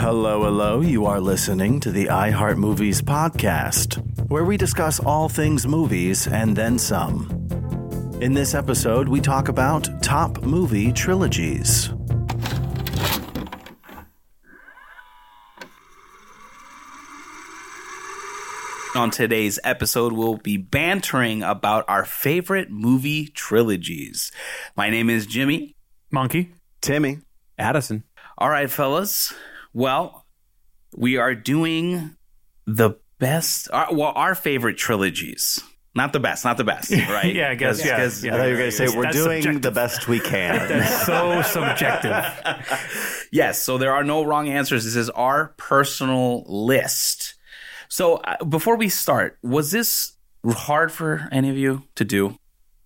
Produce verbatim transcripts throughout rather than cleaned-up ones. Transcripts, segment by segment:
Hello, hello. You are listening to the iHeart Movies podcast, where we discuss all things movies and then some. In this episode, we talk about top movie trilogies. On today's episode, we'll be bantering about our favorite movie trilogies. My name is Jimmy. Monkey. Timmy. Addison. All right, fellas. Well, we are doing the best, uh, well, our favorite trilogies. Not the best, not the best, right? Yeah, I guess, Cause, yeah. 'cause, yeah. I thought you were going to say we're That's doing subjective. the best we can. That's so subjective. Yes, so there are no wrong answers. This is our personal list. So uh, before we start, was this hard for any of you to do?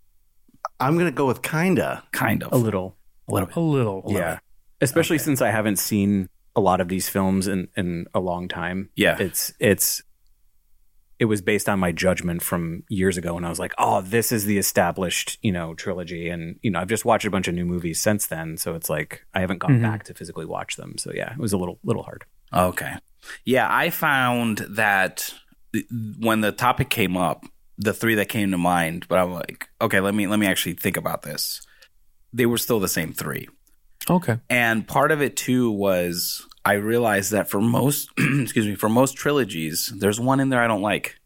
I'm going to go with kinda. Kind of. A little. A little bit. A little. Yeah. Especially Okay. since I haven't seen a lot of these films in, in a long time. Yeah. It's, it's, it was based on my judgment from years ago when I was like, oh, this is the established, you know, trilogy. And, you know, I've just watched a bunch of new movies since then. So it's like, I haven't gone Mhm. back to physically watch them. So yeah, it was a little, little hard. Okay. Yeah, I found that when the topic came up, the three that came to mind, but I'm like, okay, let me let me actually think about this. They were still the same three. Okay. And part of it too was I realized that for most excuse me, for most trilogies, there's one in there I don't like.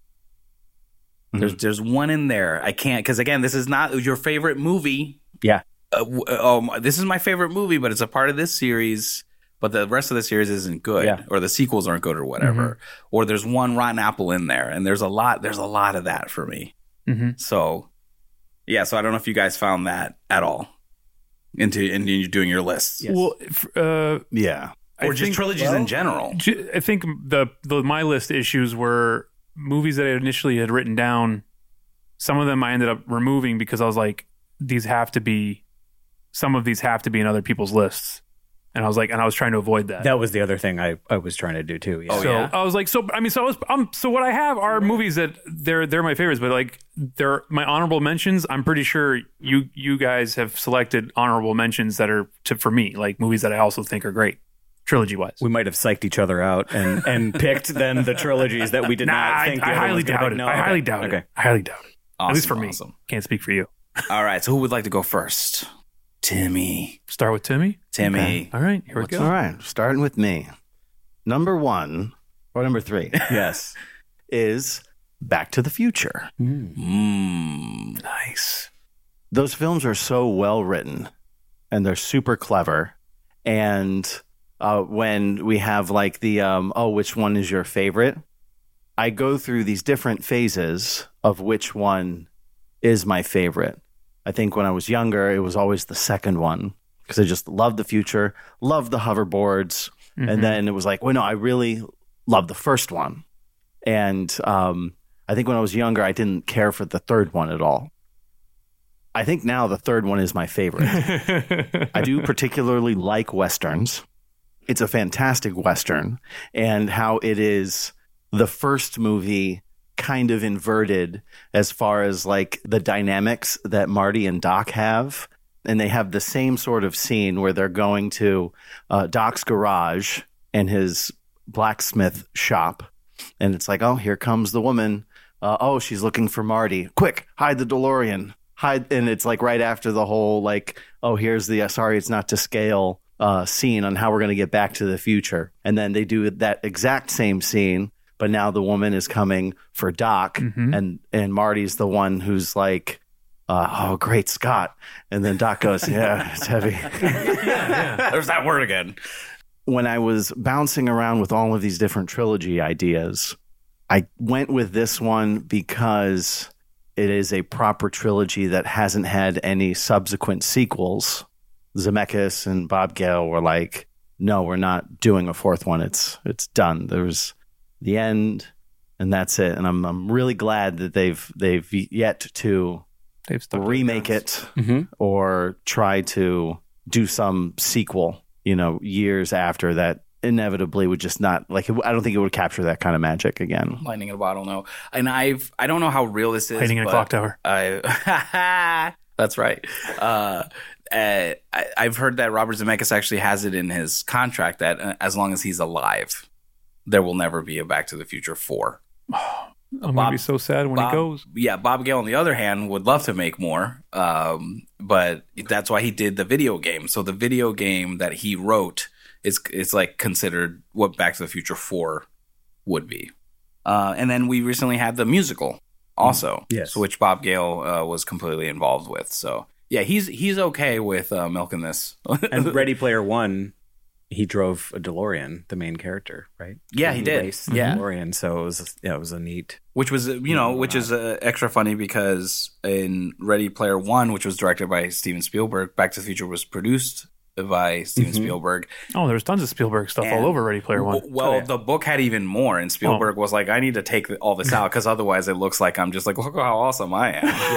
There's there's one in there I can't, because again, this is not your favorite movie. Yeah. Uh, w- um, this is my favorite movie, but it's a part of this series. But the rest of the series isn't good, Yeah. or the sequels aren't good, or whatever. Or there's one rotten apple in there, and there's a lot. There's a lot of that for me. Mm-hmm. So, yeah. So I don't know if you guys found that at all into into you doing your lists, Yes. Well, if, uh, Yeah. or I just think- trilogies well, in general. j- I think the, the my list issues were movies that I initially had written down. Some of them I ended up removing because I was like, these have to be, some of these have to be in other people's lists. And I was like, and I was trying to avoid that. That was the other thing I, I was trying to do too. Yeah. Oh, so yeah? I was like, so I mean, so I was, um, so what I have are movies that they're they're my favorites, but like they're my honorable mentions. I'm pretty sure you you guys have selected honorable mentions that are to for me, like movies that I also think are great, trilogy wise. We might have psyched each other out and, and picked then the trilogies that we did Nah, not I, think. the I other highly ones were doubt good. it. No, I okay. highly doubt okay. it. I highly doubt it. Awesome, At least for me. awesome. Can't speak for you. All right. So who would like to go first? Timmy. Start with Timmy. Timmy. Okay. All right, here we go. All right. Starting with me. Number one, or number three, Yes. is Back to the Future. Mm. Nice. Those films are so well written and they're super clever. And uh, when we have like the, um, oh, which one is your favorite? I go through these different phases of which one is my favorite. I think when I was younger, it was always the second one because I just loved the future, loved the hoverboards. Mhm. And then it was like, well, no, I really love the first one. And um, I think when I was younger, I didn't care for the third one at all. I think now the third one is my favorite. I do particularly like Westerns. It's a fantastic Western. And how it is the first movie kind of inverted as far as like the dynamics that Marty and Doc have. And they have the same sort of scene where they're going to uh, Doc's garage and his blacksmith shop. And it's like, oh, here comes the woman. Uh, oh, she's looking for Marty. Quick, hide the DeLorean. Hide. And it's like right after the whole like, oh, here's the, uh, sorry, it's not to scale uh, scene on how we're going to get back to the future. And then they do that exact same scene. But now the woman is coming for Doc, Mhm. and, and Marty's the one who's like, uh, oh, great Scott. And then Doc goes, yeah, it's heavy. There's that word again. When I was bouncing around with all of these different trilogy ideas, I went with this one because it is a proper trilogy that hasn't had any subsequent sequels. Zemeckis and Bob Gale were like, no, we're not doing a fourth one. It's it's done. There's the end, and that's it. And I'm I'm really glad that they've they've yet to They've stuck to remake their it guns. Mm-hmm. or try to do some sequel, you know, years after that inevitably would just not like it, I don't think it would capture that kind of magic again. Lightning in a bottle, no. And I've I don't know how real this is. Hiding in a but clock tower. I that's right. Uh, uh, I, I've heard that Robert Zemeckis actually has it in his contract that uh, as long as he's alive, there will never be a Back to the Future four. I'm gonna be so sad when Bob, he goes. Yeah, Bob Gale, on the other hand, would love to make more, um, but that's why he did the video game. So the video game that he wrote is is like considered what Back to the Future four would be. Uh, and then we recently had the musical also, Yes. so which Bob Gale uh, was completely involved with. So yeah, he's he's okay with uh, milking this. And Ready Player One, he drove a DeLorean, the main character, right? Yeah, he did. raced the Yeah. DeLorean, so it was yeah, it was a neat. Which was, you know, which is uh, extra funny because in Ready Player One, which was directed by Steven Spielberg, Back to the Future was produced by Steven Mhm. Spielberg. Oh, there's tons of Spielberg stuff And- all over Ready Player One. W- Well, Oh, yeah. the book had even more, and Spielberg was like, I need to take all this out because otherwise it looks like I'm just like, look how awesome I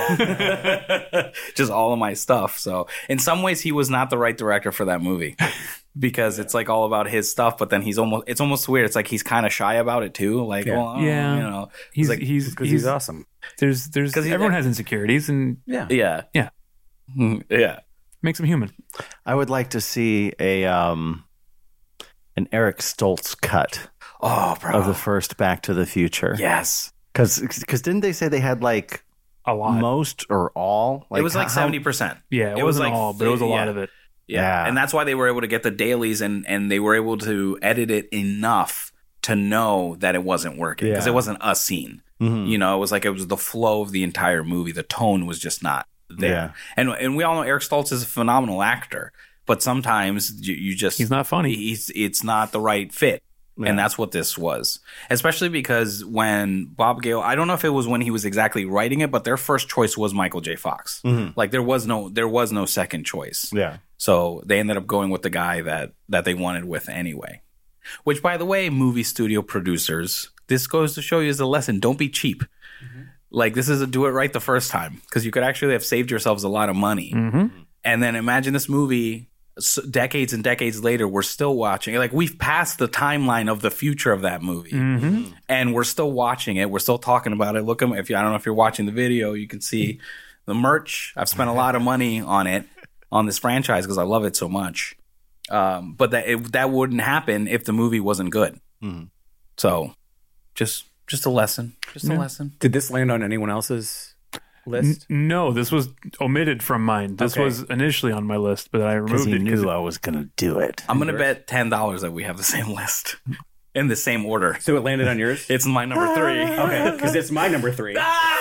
am. Just all of my stuff. So in some ways, he was not the right director for that movie. Because it's like all about his stuff, but then he's almost, it's almost weird. It's like he's kind of shy about it too. Like, Yeah. well, oh, Yeah. you know, He's like- he's Because he's, he's, awesome. there's there's 'Cause he- everyone has insecurities and Yeah. yeah. Yeah. Mm, Yeah. makes him human. I would like to see a um, an Eric Stoltz cut Oh, bro. of the first Back to the Future. yes. Because didn't they say they had like A lot. most or all? it was like how- seventy percent. yeah, it, it was wasn't like all, but it was a lot yeah. of it. Yeah. Yeah. And that's why they were able to get the dailies and, and they were able to edit it enough to know that it wasn't working because Yeah. it wasn't a scene. Mhm. You know, it was like it was the flow of the entire movie. The tone was just not there. Yeah. And and we all know Eric Stoltz is a phenomenal actor, but sometimes you, you just He's not funny. He's it's not the right fit. Yeah. And that's what this was. Especially because when Bob Gale, I don't know if it was when he was exactly writing it, but their first choice was Michael J. Fox. Mhm. Like there was no there was no second choice. Yeah. So they ended up going with the guy that that they wanted with anyway. Which, by the way, movie studio producers, this goes to show you as a lesson: don't be cheap. Like this is a do it right the first time because you could actually have saved yourselves a lot of money. Mm-hmm. And then imagine this movie s- decades and decades later, we're still watching. Like we've passed the timeline of the future of that movie, Mm-hmm. and we're still watching it. We're still talking about it. Look, at if you, I don't know if you're watching the video, you can see the merch. I've spent a lot of money on it on this franchise because I love it so much. Um, but that it, that wouldn't happen if the movie wasn't good. Mhm. So, just just a lesson. Just Yeah. a lesson. Did this land on anyone else's N- list? no, this was omitted from mine. This Okay. was initially on my list, but I Because removed he it. 'cause knew I was going to do it. I'm gonna yours? bet ten dollars that we have the same list in the same order. So it landed on yours? It's my number three. Okay, because it's my number three.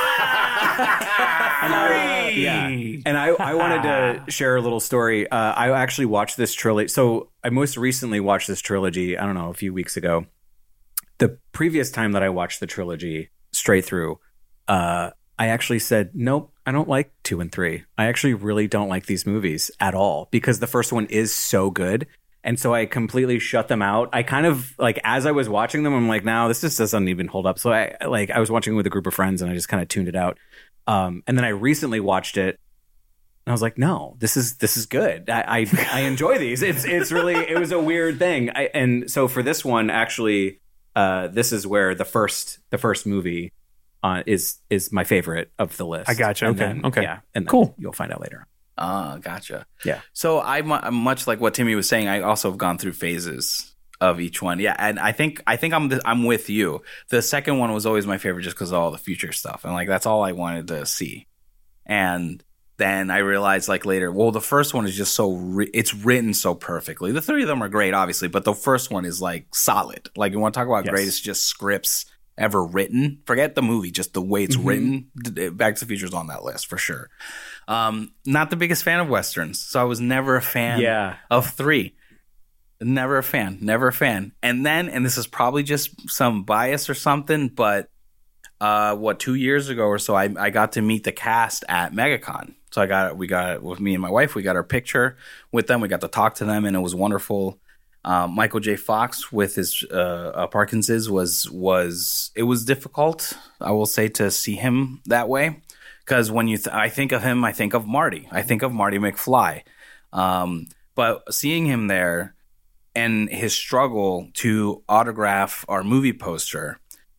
Yeah. And I, I wanted to share a little story. Uh, I actually watched this trilogy. So I most recently watched this trilogy, I don't know, a few weeks ago. The previous time that I watched the trilogy straight through, uh, I actually said, nope, I don't like two and three. I actually really don't like these movies at all because the first one is so good. And so I completely shut them out. I kind of like, as I was watching them, I'm like, no, this just doesn't even hold up. So I like, I was watching with a group of friends and I just kind of tuned it out. Um, and then I recently watched it and I was like, no, this is, this is good. I, I, I enjoy these. It's, it's really, it was a weird thing. I, and so for this one, actually, uh, this is where the first, the first movie, uh, is, is my favorite of the list. I gotcha. And Okay. then- Okay. Yeah. And then Cool. you'll find out later. Ah, gotcha. Yeah. So I'm I'm much like what Timmy was saying. I also have gone through phases of each one. Yeah, and I think I think I'm the, I'm with you. The second one was always my favorite just because of all the future stuff, and like that's all I wanted to see. And then I realized like later, well, the first one is just so ri- it's written so perfectly. The three of them are great, obviously, but the first one is like solid. Like you want to talk about Yes. greatest just scripts ever written. Forget the movie, just the way it's Mhm. written. D- Back to the Future is on that list for sure. Um, not the biggest fan of westerns, so I was never a fan Yeah. of three. Never a fan, never a fan. And then, and this is probably just some bias or something, but uh, what two years ago or so, I, I got to meet the cast at MegaCon. So I got we got with me and my wife, we got our picture with them. We got to talk to them, and it was wonderful. Um, Michael J. Fox with his uh, uh, Parkinson's was was it was difficult, I will say, to see him that way. Because when you, th- I think of him, I think of Marty. I think of Marty McFly. Um, but seeing him there and his struggle to autograph our movie poster,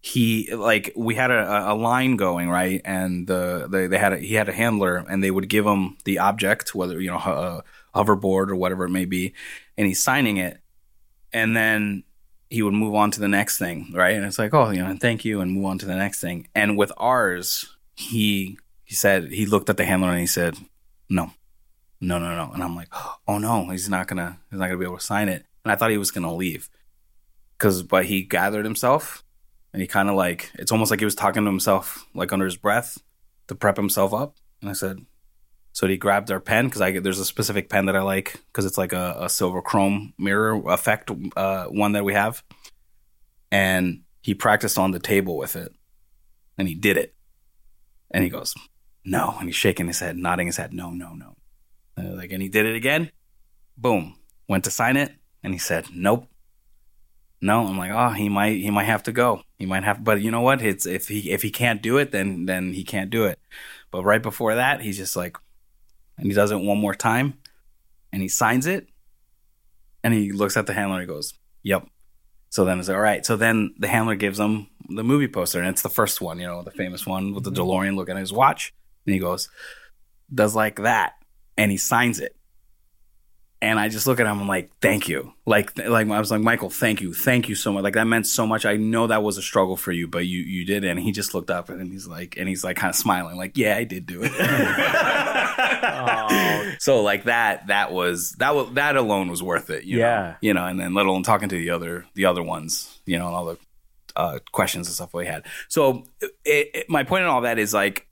he like we had a, a line going, right, and the they, they had a, he had a handler, and they would give him the object, whether you know a hoverboard or whatever it may be, and he's signing it, and then he would move on to the next thing, right, and it's like, oh, you know, thank you, and move on to the next thing. And with ours, he he said he looked at the handler and he said, no, no, no, no, and I'm like, oh no, he's not gonna he's not gonna be able to sign it, and I thought he was gonna leave, because but he gathered himself. And he kind of like, it's almost like he was talking to himself, like under his breath to prep himself up. And I said, so he grabbed our pen, because I there's a specific pen that I like, because it's like a, a silver chrome mirror effect, uh, one that we have. And he practiced on the table with it. And he did it. And he goes, no. And he's shaking his head, nodding his head, no, no, no. And like, and he did it again. Boom. Went to sign it. And he said, nope. No, I'm like, oh, he might, he might have to go. He might have, but you know what? It's if he if he can't do it, then then he can't do it. But right before that, he's just like, and he does it one more time, and he signs it, and he looks at the handler and he goes, "Yep." So then it's all right. So then the handler gives him the movie poster, and it's the first one, you know, the famous one with the DeLorean looking at his watch, and he goes, does like that, and he signs it. And I just look at him, I'm like, thank you. Like, like I was like, Michael, thank you. Thank you so much. Like, that meant so much. I know that was a struggle for you, but you, you did it. And he just looked up and he's like, and he's like kind of smiling, like, yeah, I did do it. Oh. So like that, that was, that was, that alone was worth it. You yeah. know? You know, and then let alone talking to the other, the other ones, you know, and all the uh, questions and stuff we had. So it, it, my point in all that is like,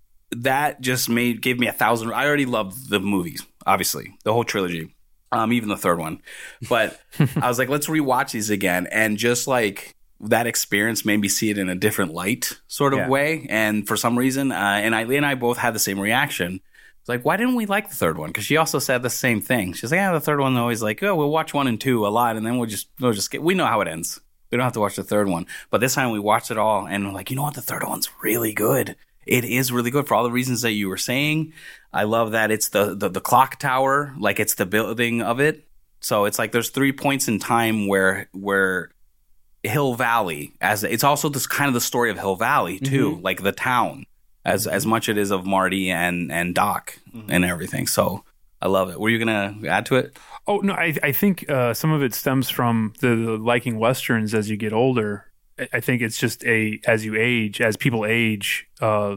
that just made, gave me a thousand, I already loved the movies, obviously, the whole trilogy. Um, even the third one. But I was like, let's rewatch these again. And just like that experience made me see it in a different light sort of yeah. way. And for some reason, uh, and Eileen and I both had the same reaction. It's like, why didn't we like the third one? Because she also said the same thing. She's like, yeah, the third one always like, oh, we'll watch one and two a lot. And then we'll just, we'll just get, we know how it ends. We don't have to watch the third one. But this time we watched it all and we're like, you know what? The third one's really good. It is really good for all the reasons that you were saying. I love that it's the, the, the clock tower, like it's the building of it. So it's like there's three points in time where where Hill Valley, as it's also this kind of the story of Hill Valley too, mm-hmm. like the town, as as much it is of Marty and and Doc mm-hmm. and everything. So I love it. Were you gonna add to it? Oh no, I I think uh, some of it stems from the, the liking westerns as you get older. I think it's just a as you age, as people age, uh,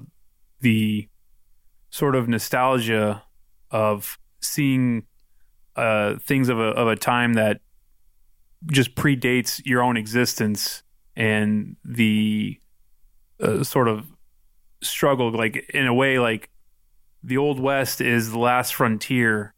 the sort of nostalgia of seeing uh, things of a of a time that just predates your own existence and the uh, sort of struggle, like in a way, like the Old West is the last frontier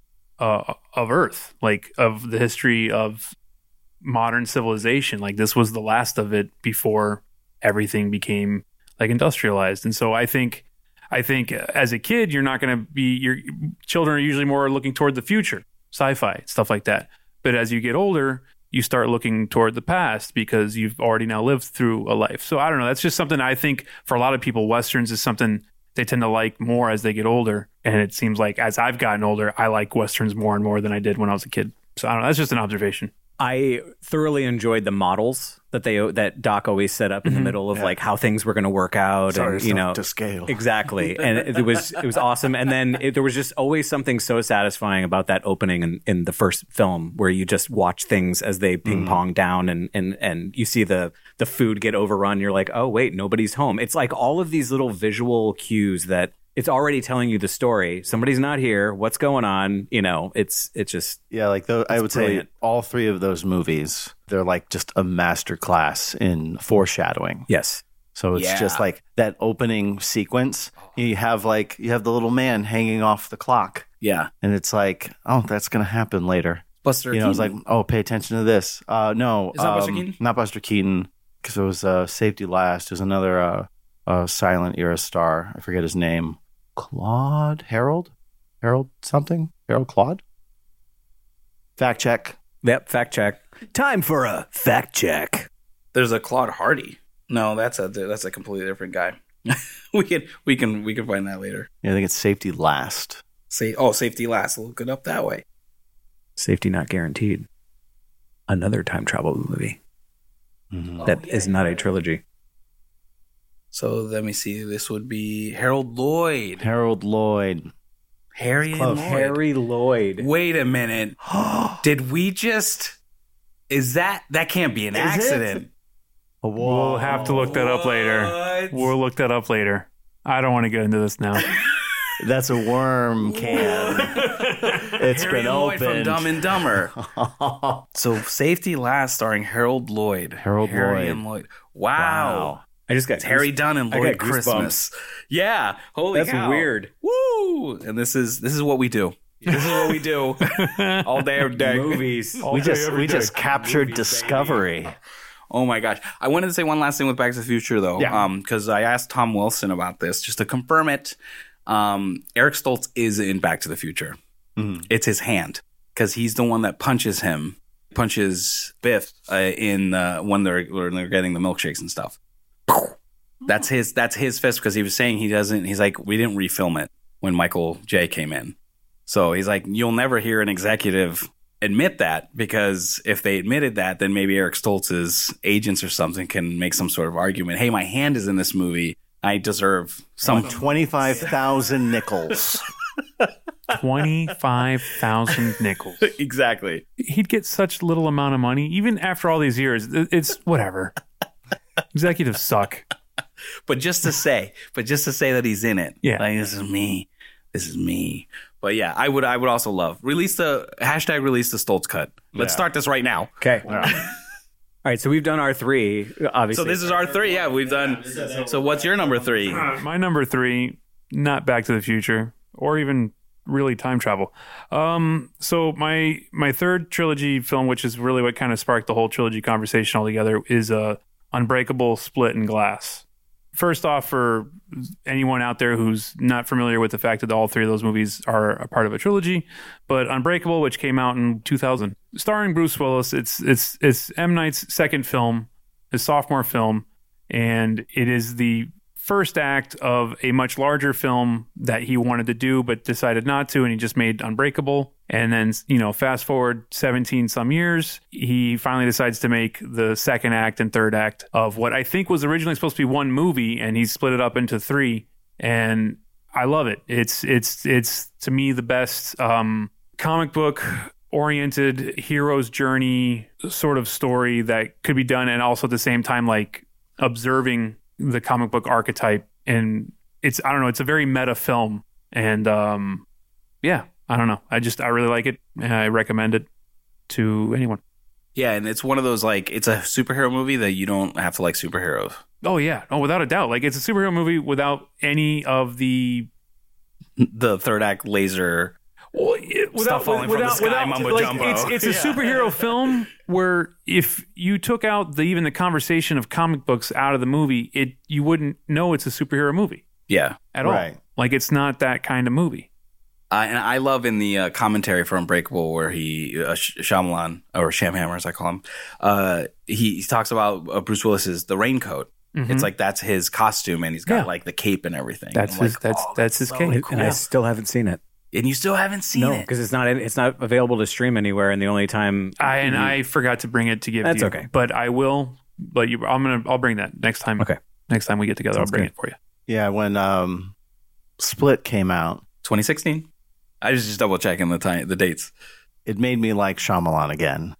uh, of Earth, like of the history of modern civilization. Like this was the last of it before everything became like industrialized. And so I think I think as a kid you're not going to be, your children are usually more looking toward the future, sci-fi, stuff like that. But as you get older, you start looking toward the past because you've already now lived through a life. So I don't know, that's just something I think for a lot of people, westerns is something they tend to like more as they get older. And it seems like as I've gotten older, I like westerns more and more than I did when I was a kid. So I don't know, that's just an observation. I thoroughly enjoyed the models that they that Doc always set up in mm-hmm. the middle of yeah. like how things were going to work out, Sorry, and you know, to scale exactly. And it, it was it was awesome. And then it, there was just always something so satisfying about that opening in, in the first film, where you just watch things as they ping mm-hmm. pong down, and and and you see the the food get overrun. You're like, oh wait, nobody's home. It's like all of these little visual cues that. It's already telling you the story. Somebody's not here. What's going on? You know, it's it's just yeah. Like the, I would brilliant. say, all three of those movies, they're like just a master class in foreshadowing. Yes. So it's yeah. just like that opening sequence. You have like you have the little man hanging off the clock. Yeah, and it's like, oh, that's gonna happen later. Buster you know, Keaton. It's like, oh, pay attention to this. Uh, no, is that um, Buster Keaton? Not Buster Keaton, because it was uh, Safety Last. It was another uh, uh, silent era star. I forget his name. Claude Harold Harold something Harold Claude. Fact check. Yep, fact check. Time for a fact check. There's a Claude Hardy. No, that's a that's a completely different guy. we can we can we can find that later. Yeah, I think it's Safety Last. Say oh, Safety Last. Look it up that way. Safety Not Guaranteed. Another time travel movie. Mm-hmm. That oh, yeah, is not yeah. a trilogy. So let me see. This would be Harold Lloyd. Harold Lloyd. Harry and Close. Lloyd. Harry Lloyd. Wait a minute. Did we just... Is that... That can't be an Is it? accident. We'll have to look that up later. What? We'll look that up later. I don't want to get into this now. That's a worm can. It's Harry been Lloyd from opened. Dumb and Dumber. So Safety Last starring Harold Lloyd. Harold Harry Lloyd. and Lloyd. Wow. Wow. I just got It's Harry Dunn and I Lloyd got goosebumps. Christmas. Yeah. Holy That's cow. weird. Woo! And this is this is what we do. This is what we do all day every day. Movies. All We day, just every we day. just captured Discovery. Oh my gosh. I wanted to say one last thing with Back to the Future though. Yeah. Um, because I asked Tom Wilson about this just to confirm it. Um, Eric Stoltz is in Back to the Future. Mhm. It's his hand. Because he's the one that punches him, punches Biff uh, in uh, when they're when they're getting the milkshakes and stuff. That's his. That's his fist because he was saying he doesn't. He's like, we didn't refilm it when Michael J came in, so he's like, you'll never hear an executive admit that because if they admitted that, then maybe Eric Stoltz's agents or something can make some sort of argument. Hey, my hand is in this movie. I deserve some. Twenty-five thousand nickels. twenty-five thousand nickels. Exactly. He'd get such little amount of money, even after all these years. it- It's whatever. Executives suck. But just to say, but just to say that he's in it. Yeah. Like, this is me. This is me. But yeah, I would I would also love release the hashtag release the Stoltz cut. Let's Yeah. start this right now. Okay. All right. So we've done our three, obviously. So this is our three. Yeah, we've done. So what's your number three? My number three, not Back to the Future or even really time travel. Um, so my my third trilogy film, which is really what kind of sparked the whole trilogy conversation altogether, is uh, Unbreakable, Split, and Glass. First off, for anyone out there who's not familiar with the fact that all three of those movies are a part of a trilogy, but Unbreakable, which came out in two thousand, starring Bruce Willis, it's it's it's M. Night's second film, his sophomore film, and it is the first act of a much larger film that he wanted to do but decided not to, and he just made Unbreakable. And then, you know, fast forward seventeen some years, he finally decides to make the second act and third act of what I think was originally supposed to be one movie, and he split it up into three. And I love it. It's it's it's to me the best um, comic book oriented hero's journey sort of story that could be done, and also at the same time like observing the comic book archetype. And it's I don't know, it's a very meta film, and um, yeah. I don't know. I just, I really like it. And I recommend it to anyone. Yeah, and it's one of those like it's a superhero movie that you don't have to like superheroes. Oh yeah. Oh, without a doubt. Like it's a superhero movie without any of the The third act laser. well, it, without, Stuff falling from the sky, mumbo like, jumbo. It's, it's a superhero film where if you took out the even the conversation of comic books out of the movie, it you wouldn't know it's a superhero movie Yeah. at Right. all. Like it's not that kind of movie. Uh, and I love in the uh, commentary for Unbreakable where he, uh, Sh- Shyamalan, or Shamhammer as I call him, uh, he, he talks about uh, Bruce Willis's The Raincoat. Mhm. It's like that's his costume and he's got Yeah. like the cape and everything. That's And I'm his- like, that's- oh, that's his so cape. cool. And I still haven't seen it. And you still haven't seen No, it. because it's not it's not available to stream anywhere, and the only time I and I forgot to bring it to give That's to you. okay. But I will. But you, I'm gonna. I'll bring that next time. Okay. Next time we get together, Sounds I'll bring good. it for you. Yeah, when um, Split came out, twenty sixteen. I was just double checking the time, the dates. it made me like Shyamalan again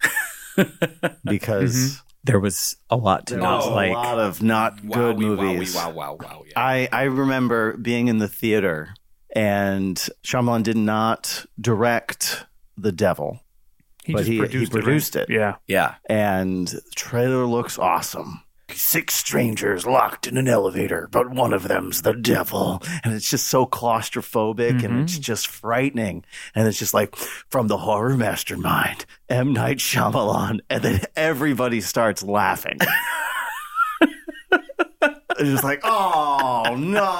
because there was a lot to there not was like. a lot of not good Wowie, movies. Wow, wow, wow, wow. Yeah. I, I remember being in the theater and Shyamalan did not direct The Devil, He but just he, produced, he produced it. Yeah. yeah. And the trailer looks awesome. Six strangers locked in an elevator, but one of them's the devil. And it's just so claustrophobic and it's just frightening. And it's just like, from the horror mastermind, M. Night Shyamalan. And then everybody starts laughing. It's just like, oh,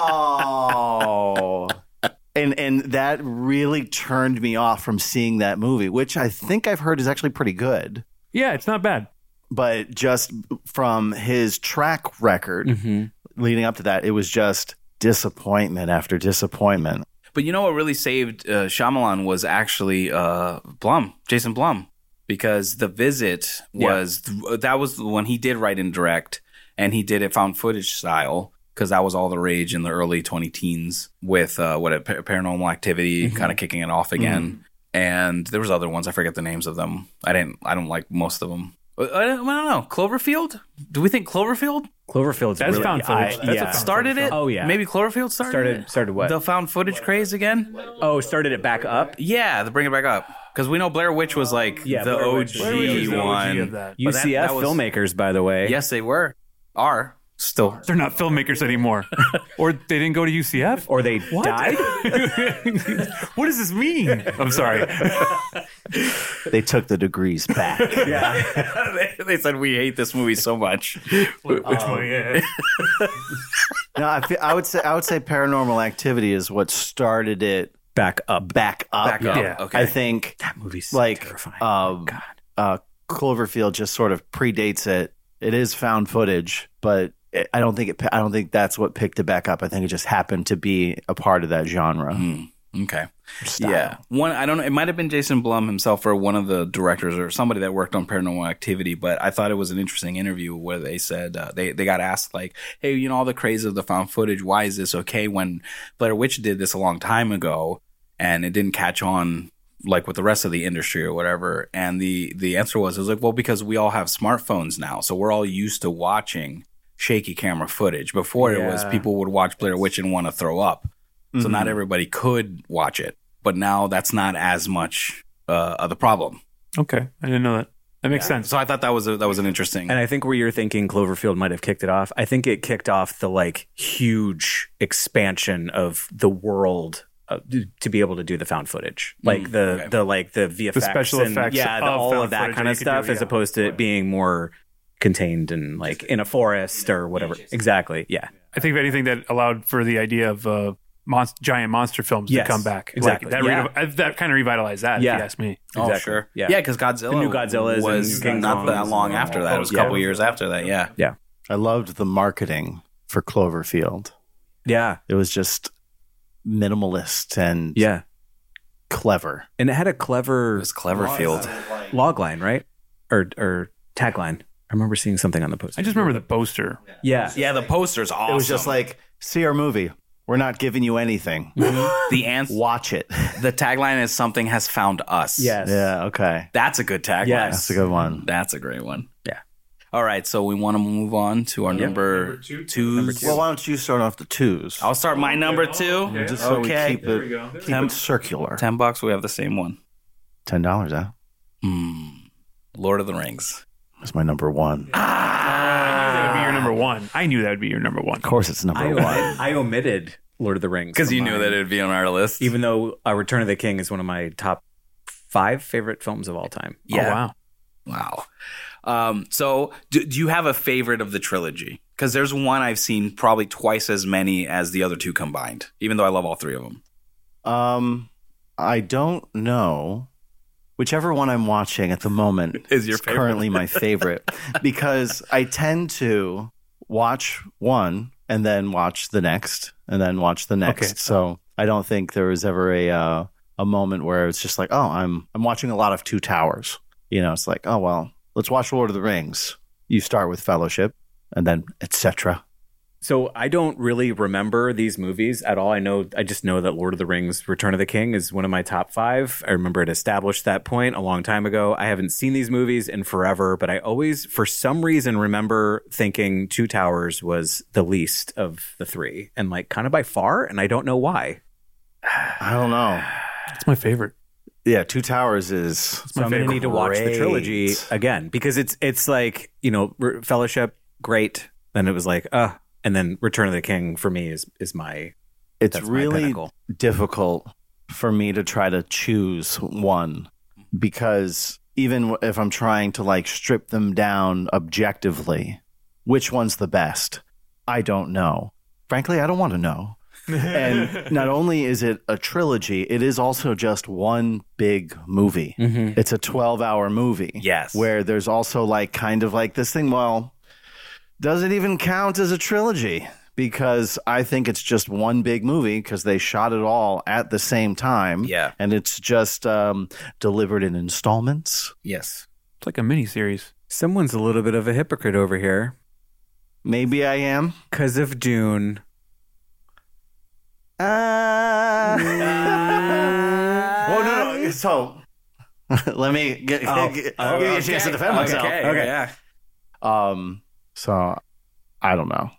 no. And and that really turned me off from seeing that movie, which I think I've heard is actually pretty good. Yeah, it's not bad. But just from his track record Mhm. leading up to that, it was just disappointment after disappointment. But you know what really saved uh, Shyamalan was actually uh, Blum, Jason Blum, because The Visit was that was when he did write and direct, and he did it found footage style. because that was all the rage in the early twenty teens with uh, what it, Paranormal Activity Mm-hmm. kind of kicking it off again. And there was other ones. I forget the names of them. I didn't. I don't like most of them. I don't, I don't know. Cloverfield? Do we think Cloverfield Cloverfield's That's really, found footage. I- That's yeah. a found started it? Oh, yeah. Maybe Cloverfield started Started- it? started what? The found footage craze again? Oh, started it back up. Yeah, to bring it back up. Because we know Blair Witch was like Yeah, the Blair O Witch G was- Blair Witch is the O G one. of that. But U that- C F that was- filmmakers, by the way. Yes, they were. Are. Still. They're not filmmakers anymore. Or they didn't go to U C F? Or they died. What does this mean? I'm sorry. They took the degrees back. they, they said, we hate this movie so much. Which one? Yeah. No, I, feel, I would say I would say Paranormal Activity is what started it Back up. back up. Back up. Yeah. Okay. I think That movie's so like terrifying. um, God. uh, Cloverfield just sort of predates it. It is found footage, but it, I don't think it. I don't think that's what picked it back up. I think it just happened to be a part of that genre. Mm, okay. Style. Yeah. One, I don't know. It might have been Jason Blum himself or one of the directors or somebody that worked on Paranormal Activity, but I thought it was an interesting interview where they said, uh, they, they got asked like, hey, you know, all the craze of the found footage, why is this okay when Blair Witch did this a long time ago and it didn't catch on like with the rest of the industry or whatever? And the, the answer was, it was like, well, because we all have smartphones now. So we're all used to watching shaky camera footage. Before it was Yeah. people would watch Blair Witch and want to throw up. So not everybody could watch it, but now that's not as much uh, of the problem. Okay. I didn't know that. That makes sense. So I thought that was a, that was an interesting. And I think where you're thinking Cloverfield might have kicked it off, I think it kicked off the like huge expansion of the world uh, to be able to do the found footage, like the okay. the like the V F X, special and, effects yeah, the, of all found of that footage kind that of you could do, stuff, as yeah. opposed to it being more contained and like in a forest or whatever. Exactly. Yeah. I think if anything that allowed for the idea of uh, monst- giant monster films Yes, to come back. exactly. Like, that Yeah. revi- that kind of revitalized that, Yeah. if you ask me. oh exactly. sure, Yeah. yeah, because Godzilla, The new Godzillas was and King not Kong. that long after that. It was a Yeah. couple years after that. Yeah, Yeah. I loved the marketing for Cloverfield. Yeah. It was just minimalist and Yeah. clever. And it had a it clever was Cloverfield. log line, right? Or or tagline. I remember seeing something on the poster. I just remember the poster. Yeah. Yeah, the poster's awesome. It was just like, see our movie. We're not giving you anything. the answer. Watch it. The tagline is "Something has found us." Yes. Yeah, okay. that's a good tagline. Yes. That's a good one. That's a great one. Yeah. All right, so we want to move on to our number two. twos. Well, why don't you start off the twos? I'll start my number two. Just so okay. we keep it, keep it circular. Ten bucks. We have the same one. Ten dollars, huh? Hmm. Lord of the Rings. That's my number one. That would be your number one. I knew that would be your number one. Of course, it's number I, one. omit, I omitted Lord of the Rings Because from you knew mine, that it'd be on our list. even though uh, Return of the King is one of my top five favorite films of all time. Yeah. Oh, wow. Wow. Um, so, do, do you have a favorite of the trilogy? Because there's one I've seen probably twice as many as the other two combined, even though I love all three of them. Um, I don't know. Whichever one I'm watching at the moment Is your favorite. currently my favorite because I tend to watch one and then watch the next and then watch the next. Okay. So I don't think there was ever a uh, a moment where it's just like, oh, I'm I'm watching a lot of Two Towers. You know, it's like, oh well, let's watch Lord of the Rings. You start with Fellowship and then et cetera. So I don't really remember these movies at all. I know, I just know that Lord of the Rings: Return of the King is one of my top five. I remember it established that point a long time ago. I haven't seen these movies in forever, but I always, for some reason, remember thinking Two Towers was the least of the three, and like kind of by far. And I don't know why. I don't know. It's my favorite. Yeah, Two Towers is So I'm going to need to watch the Great. trilogy again because it's it's like, you know, Re- Fellowship, great. Then it was like, uh, and then Return of the King for me is is my it's that's my really pinnacle. difficult for me to try to choose one because even if I'm trying to like strip them down objectively, which one's the best? I don't know. Frankly, I don't want to know. And not only is it a trilogy, it is also just one big movie. Mm-hmm. It's a twelve hour movie. Yes. Where there's also like kind of like this thing, well, does it even count as a trilogy? Because I think it's just one big movie because they shot it all at the same time. Yeah. And it's just um, delivered in installments. Yes. It's like a mini series. Someone's a little bit of a hypocrite over here. Maybe I am. Because of Dune. Uh, well, no, no. So let me get, Oh, get, oh, give you a okay. chance to defend myself. Okay, Okay. yeah. Um. So I don't know.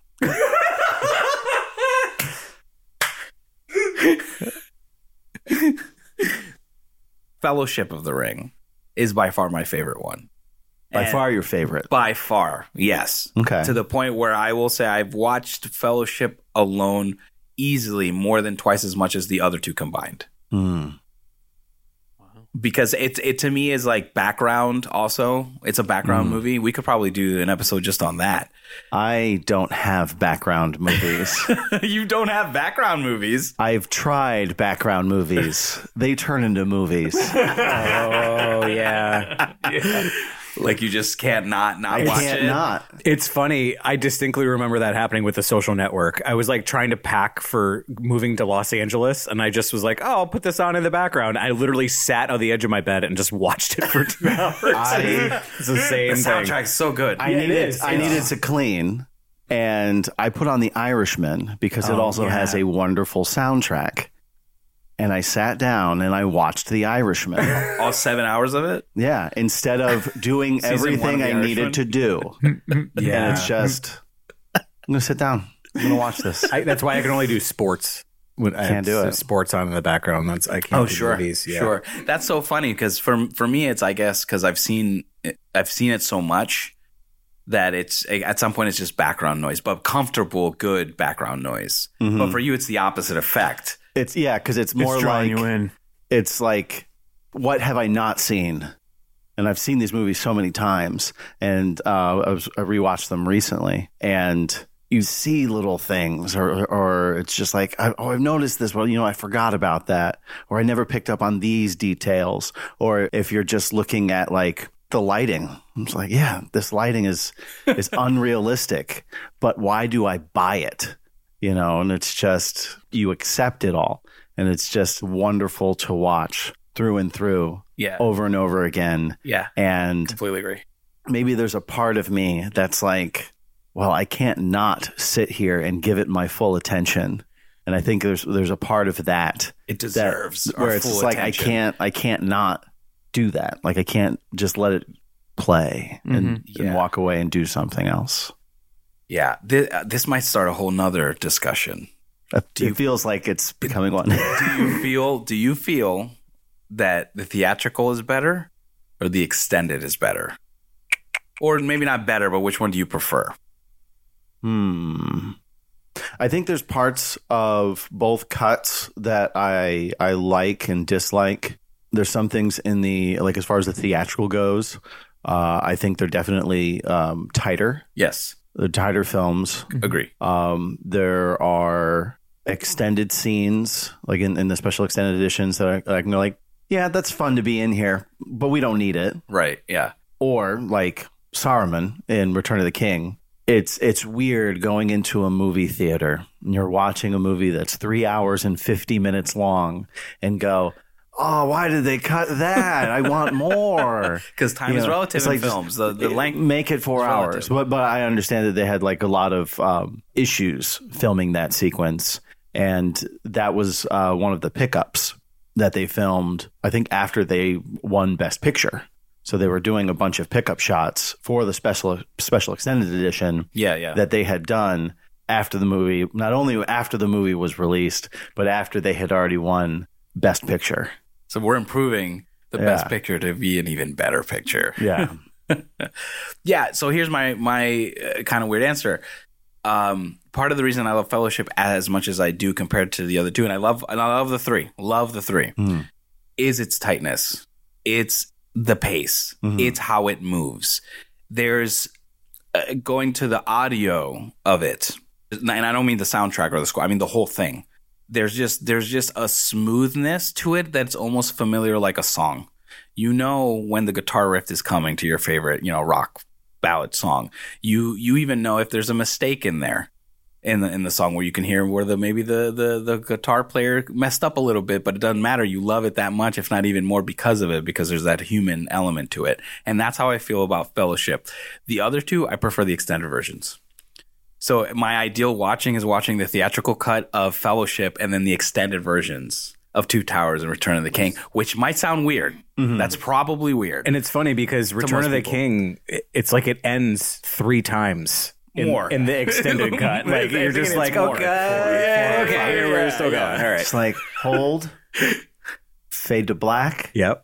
Fellowship of the Ring is by far my favorite one. By And far your favorite. By far, yes. Okay. To the point where I will say I've watched Fellowship alone easily more than twice as much as the other two combined. Hmm. Because it it to me is like background also. It's a background Mm. movie. We could probably do an episode just on that. I don't have background movies. You don't have background movies. I've tried background movies. They turn into movies. Oh, yeah. Like you just can't not not I watch can't it. not. It's funny. I distinctly remember that happening with The Social Network. I was like trying to pack for moving to Los Angeles, and I just was like, oh, I'll put this on in the background. I literally sat on the edge of my bed and just watched it for two hours. I- it's the The same thing. soundtrack's so good. I Yeah, it needed is. I needed to clean, and I put on The Irishman because it Oh, also yeah. has a wonderful soundtrack. And I sat down and I watched The Irishman. All seven hours of it. Yeah, instead of doing Season one everything of The I needed to do. Yeah. And it's just, I'm going to sit down. I'm going to watch this. I, that's why I can only do sports. When I Can't have do s- it. Sports on in the background. That's I can't. Oh do sure, movies. Yeah. sure. That's so funny because for for me, it's I guess because I've seen it, I've seen it so much that it's at some point it's just background noise, but comfortable, good background noise. Mhm. But for you, it's the opposite effect. It's, yeah, because it's more it's drawing like, you in. it's like, what have I not seen? And I've seen these movies so many times, and uh, I, was, I rewatched them recently, and you see little things, or or it's just like, I, oh, I've noticed this. Well, you know, I forgot about that, or I never picked up on these details. Or if you're just looking at like the lighting, it's like, yeah, this lighting is is unrealistic, but why do I buy it? You know, and it's just, you accept it all, and it's just wonderful to watch through and through, Yeah, over and over again. yeah, And completely agree. maybe there's a part of me that's like, well, I can't not sit here and give it my full attention. And I think there's there's a part of that It that deserves our where it's full just like, attention. I can't I can't not do that. Like I can't just let it play and, Mm-hmm. Mhm. Yeah. and walk away and do something else. Yeah, this, this might start a whole nother discussion. It feels like it's becoming one. Do you feel? Do you feel that the theatrical is better or the extended is better, or maybe not better, but which one do you prefer? Hmm. I think there's parts of both cuts that I I like and dislike. There's some things in the, like, as far as the theatrical goes, uh, I think they're definitely um, tighter. Yes, The tighter films. agree. Um, there are extended scenes, like in, in the special extended editions, that I, I can go like, yeah, that's fun to be in here, but we don't need it. Right? Yeah. Or like Saruman in Return of the King. It's it's weird going into a movie theater and you're watching a movie that's three hours and fifty minutes long and go, oh, why did they cut that? I want more. Because time You is know, relative it's in like just- films. The the length. Make it four is hours. relative. But but I understand that they had like a lot of um, issues filming that sequence, and that was uh, one of the pickups that they filmed. I think after they won Best Picture, so they were doing a bunch of pickup shots for the special special extended edition Yeah, yeah. that they had done after the movie. Not only after the movie was released, but after they had already won Best Picture. so we're improving the Yeah. best picture to be an even better picture. Yeah. Yeah. So here's my my uh, kind of weird answer. Um, part of the reason I love Fellowship as much as I do compared to the other two, and I love and I love the three, love the three, Mm. is its tightness. It's the pace. Mhm. It's how it moves. There's uh, going to the audio of it, and I don't mean the soundtrack or the score. I mean the whole thing. There's just there's just a smoothness to it that's almost familiar, like a song. You know when the guitar riff is coming to your favorite, you know, rock ballad song. You you even know if there's a mistake in there in the in the song where you can hear where the maybe the the the guitar player messed up a little bit, but it doesn't matter. You love it that much, if not even more, because of it, because there's that human element to it. And that's how I feel about Fellowship. The other two, I prefer the extended versions. So my ideal watching is watching the theatrical cut of Fellowship and then the extended versions of Two Towers and Return of the King, which might sound weird. Mm-hmm. That's probably weird. And it's funny because Return of the people. King, it's like it ends three times. In, more in the extended cut. Like you're just like, okay, yeah, okay, yeah, yeah, we're still yeah. going. All right. It's like hold, fade to black. Yep.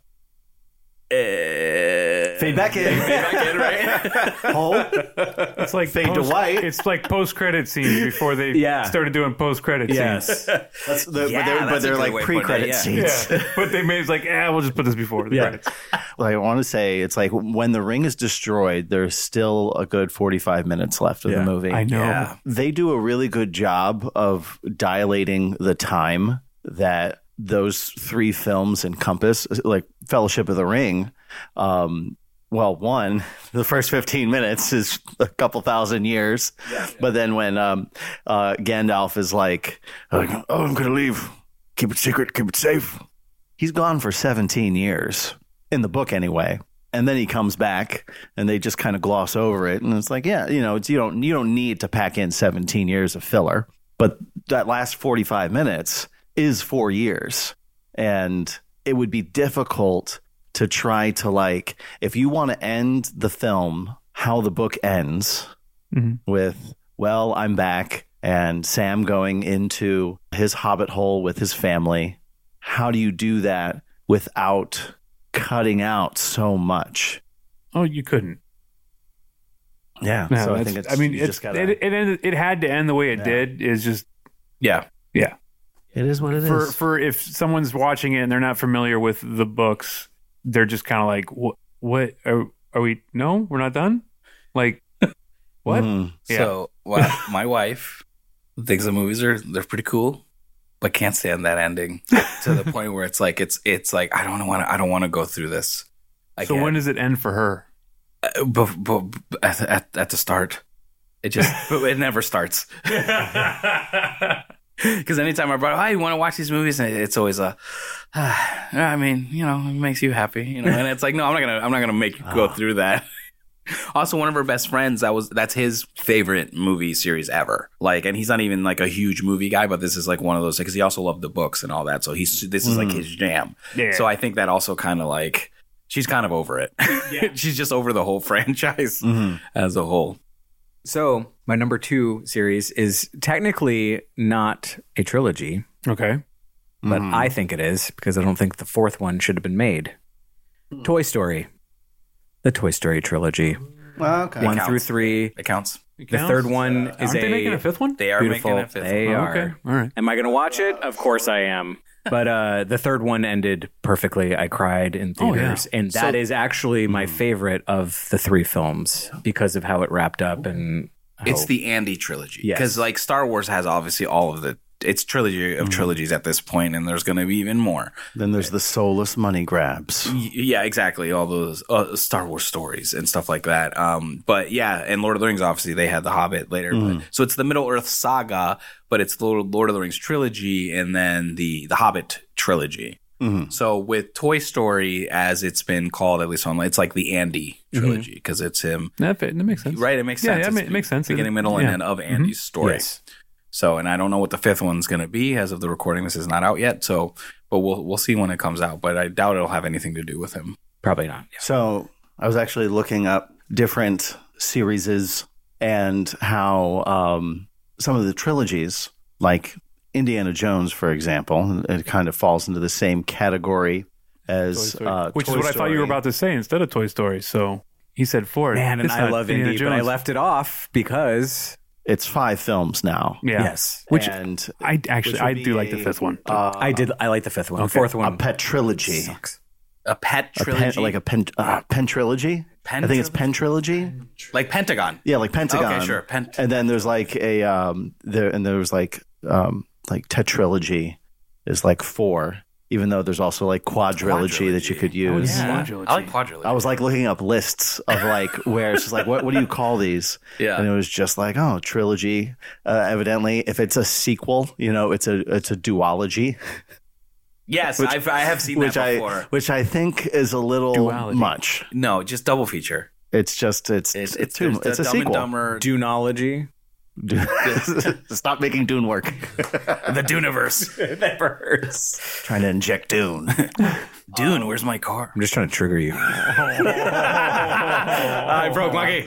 Uh, fade back in. Fade back in, right? Hold. It's like fade post, to white. It's like post credit scenes before they yeah. started doing post credit yes. scenes. That's the, Yeah, but they're, that's but they're a good like way of pre putting credit it, yeah. scenes. Yeah. But they made it's like, eh, we'll just put this before the Yeah. credits. Well, I want to say it's like when the ring is destroyed, there's still a good forty-five minutes left of Yeah. the movie. I know. Yeah. They do a really good job of dilating the time that those three films encompass, like Fellowship of the Ring. Um, well, one, the first fifteen minutes is a couple thousand years. Yeah. But then when um, uh, Gandalf is like, oh, I'm going to leave. Keep it secret. Keep it safe. He's gone for seventeen years in the book anyway. And then he comes back and they just kind of gloss over it. And it's like, yeah, you know, it's, you don't you don't need to pack in seventeen years of filler. But that last forty-five minutes is four years. And it would be difficult to try to, like, if you want to end the film how the book ends mm-hmm. with, well, I'm back and Sam going into his hobbit hole with his family. How do you do that without cutting out so much? Oh, you couldn't. Yeah. No, so I think it's, I mean, you it's, just gotta, it, it, ended, it had to end the way it Yeah. did. Is just, Yeah. yeah. It is what it for, is. For if someone's watching it and they're not familiar with the books, they're just kind of like, what, what are, are we? No, we're not done. Like, what? Mm. Yeah. So well, my wife thinks the movies are they're pretty cool, but can't stand that ending to the point where it's like it's it's like I don't want to I don't want to go through this. I so can't. when does it end for her? Uh, but, but, at, at, at the start, it just but it never starts. Because anytime I brought, oh, you want to watch these movies, and it's always a, ah, I mean, you know, it makes you happy, you know. And it's like, no, I'm not gonna, I'm not gonna make you go through that. Also, one of her best friends, that was that's his favorite movie series ever. Like, and he's not even like a huge movie guy, but this is like one of those because he also loved the books and all that. So he's this is mm. like his jam. Yeah. So I think that also kind of like she's kind of over it. Yeah. She's just over the whole franchise mm-hmm. as a whole. So my number two series is technically not a trilogy. Okay. But Mm. I think it is because I don't think the fourth one should have been made. Mm. Toy Story. The Toy Story trilogy. Well, okay. One through three. It counts. It the counts? third one uh, is aren't a... they making a fifth one? They are beautiful. making a fifth They one. are. Oh, okay. All right. Am I going to watch it? Of course I am. But uh, the third one ended perfectly. I cried in theaters. Oh, yeah. And that So- is actually my favorite of the three films because of how it wrapped up. And how, It's the Andy trilogy. Yes. Because like Star Wars has obviously all of the it's trilogy of trilogies at this point, and there's going to be even more. Then there's the soulless money grabs. Y- Yeah, exactly. All those uh, Star Wars stories and stuff like that. Um, but yeah, and Lord of the Rings, obviously, they had The Hobbit later. Mm. But, so it's the Middle Earth saga, but it's the Lord of the Rings trilogy and then the, the Hobbit trilogy. Mm-hmm. So with Toy Story, as it's been called, at least online, it's like the Andy trilogy because mm-hmm. it's him. That, fit, that makes sense. Right? It makes Yeah, sense. yeah, It's it makes sense. Beginning, middle, and Yeah. end of Andy's Mm-hmm. story. Yes. So, and I don't know what the fifth one's going to be as of the recording. This is not out yet. So, but we'll we'll see when it comes out. But I doubt it'll have anything to do with him. Probably not. Yeah. So I was actually looking up different series and how um, some of the trilogies, like Indiana Jones, for example, it kind of falls into the same category as uh, Which Toy is what I thought you were Story. about to say instead of Toy Story. So he said four. Man, and It's I not love Indiana Indy, but I Jones. left it off because... It's five films now. Yeah. Yes. Which and I actually which would I be do like the a, fifth one. Uh, I did. I like the fifth one. Okay. Fourth a one pet trilogy. sucks. A pet A trilogy, pen, like a pen, uh, pen trilogy. Pen I think it's trilogy? pen trilogy. like Pentagon. Yeah, like Pentagon. Okay, sure. Pent- And then there's like a um there and there was like um like tetralogy is like four, even though there's also like quadrilogy that you could use. yeah. Yeah. I like quadrilogy. I was like looking up lists of like where it's just like what what do you call these? Yeah. And it was just like, oh, trilogy. Uh, evidently, if it's a sequel, you know, it's a it's a duology, yes, which- I've, I have seen which that I before. which I think is a little Duality. much. No, just double feature. It's just it's It's it's it's, too, there's the it's a Dumb and sequel. Dumber. Dunology. Stop making Dune work. The Duneverse. Never. Trying to inject Dune. Dune, where's my car? I'm just trying to trigger you. I broke monkey.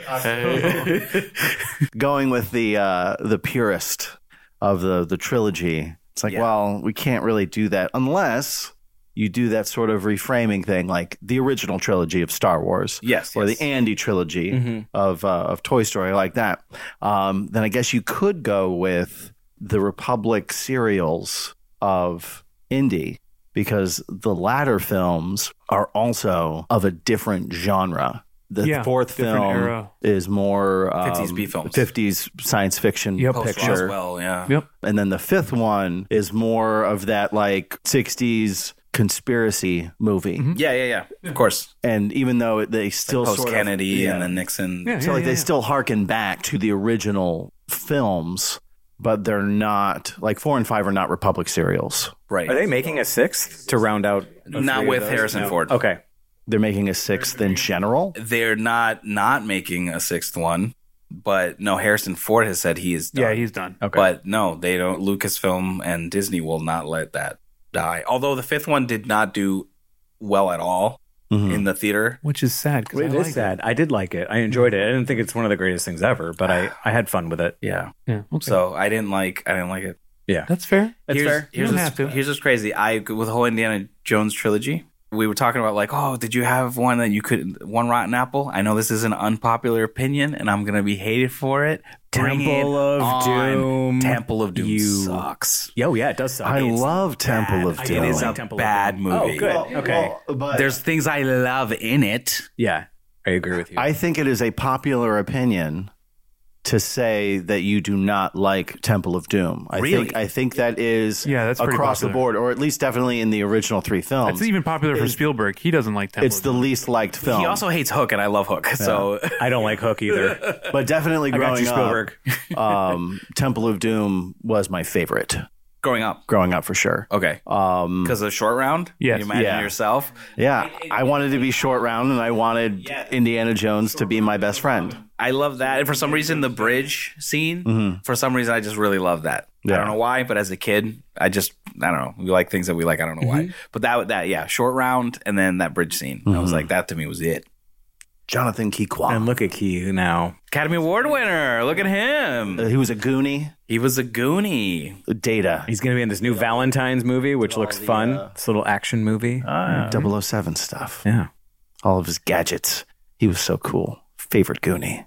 Going with the uh, the purist of the the trilogy, it's like, Yeah. well, we can't really do that unless you do that sort of reframing thing, like the original trilogy of Star Wars, Yes, or yes. the Andy trilogy Mm-hmm. of uh, of Toy Story, like that. Um, then I guess you could go with the Republic serials of Indy, because the latter films are also of a different genre. The Yeah, fourth different film era. is more um, fifties B films. fifties science fiction Yep. Post picture. Roswell, yeah. Yep. And then the fifth one is more of that like sixties conspiracy movie. Mm-hmm. Yeah, yeah, yeah. Of course. And even though they still Post sort of- Kennedy yeah. and then Nixon. Yeah, so yeah, like yeah, they yeah. still harken back to the original films, but they're not like four and five are not Republic serials. Right. Are they making a sixth to round out? a Not three of with those? Harrison No. Ford. Okay. They're making a sixth in general. They're not not making a sixth one, but no, Harrison Ford has said he is done. Yeah, he's done. Okay. But no, they don't. Lucasfilm and Disney will not let that die. Although the fifth one did not do well at all Mhm. in the theater. Which is sad. 'cause It I is like sad. I did like it. I enjoyed it. I didn't think it's one of the greatest things ever, but I, I had fun with it. Yeah. Yeah. Okay. So I didn't like. I didn't like it. Yeah. That's fair. That's here's, fair. You Here's don't what's, have to. here's what's crazy. I with the whole Indiana Jones trilogy. We were talking about like, oh, did you have one that you could one rotten apple? I know this is an unpopular opinion, and I'm gonna be hated for it. Bring Temple it of on. Doom. Temple of Doom You- sucks. Yo, yeah, it does suck. I It's love Temple of bad. I Doom. It is like a Temple of bad Doom. movie. Oh, good. Okay. but There's things I love in it. Yeah, I agree with you. I think it is a popular opinion to say that you do not like Temple of Doom. I Really? think I think that is Yeah, that's pretty across the popular. board, or at least definitely in the original three films. It's even popular for Is- Spielberg. He doesn't like Temple. It's of the Doom. least liked film. He also hates Hook, and I love Hook. So I don't like Hook either. but definitely I got growing you, Spielberg. up, um, Temple of Doom was my favorite growing up, growing up for sure. okay, Um, because of short round. Yes. you imagine Yeah. yourself. yeah, I wanted to be short round, and I wanted Indiana Jones to be my best friend. I love that. And for some reason, the bridge scene, Mhm. for some reason, I just really love that. I Yeah. don't know why, but as a kid, I just, I don't know. We like things that we like. I don't know why. But that, that, yeah, short round and then that bridge scene. I was like, that to me was it. Jonathan Keyquan. And look at Key now. Academy Award winner. Look at him. Uh, he was a Goonie. He was a Goonie. Data. He's going to be in this new Valentine's movie, which looks fun. uh, This little action movie. double oh seven stuff. yeah. All of his gadgets. He was so cool. Favorite Goonie.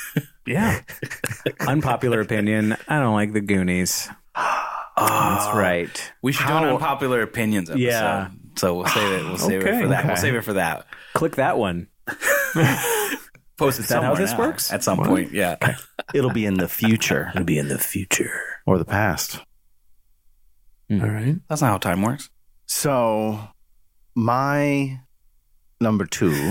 Yeah. Unpopular opinion. I don't like the Goonies. That's right. We should do How- an unpopular opinions episode. Yeah. So we'll save it. We'll save it Okay. for that. We'll Okay. save it for that. Click that one. Post it Is that how somewhere this now. works? At some point, yeah. It'll be in the future It'll be in the future. or the past. All right. That's not how time works. So, my number two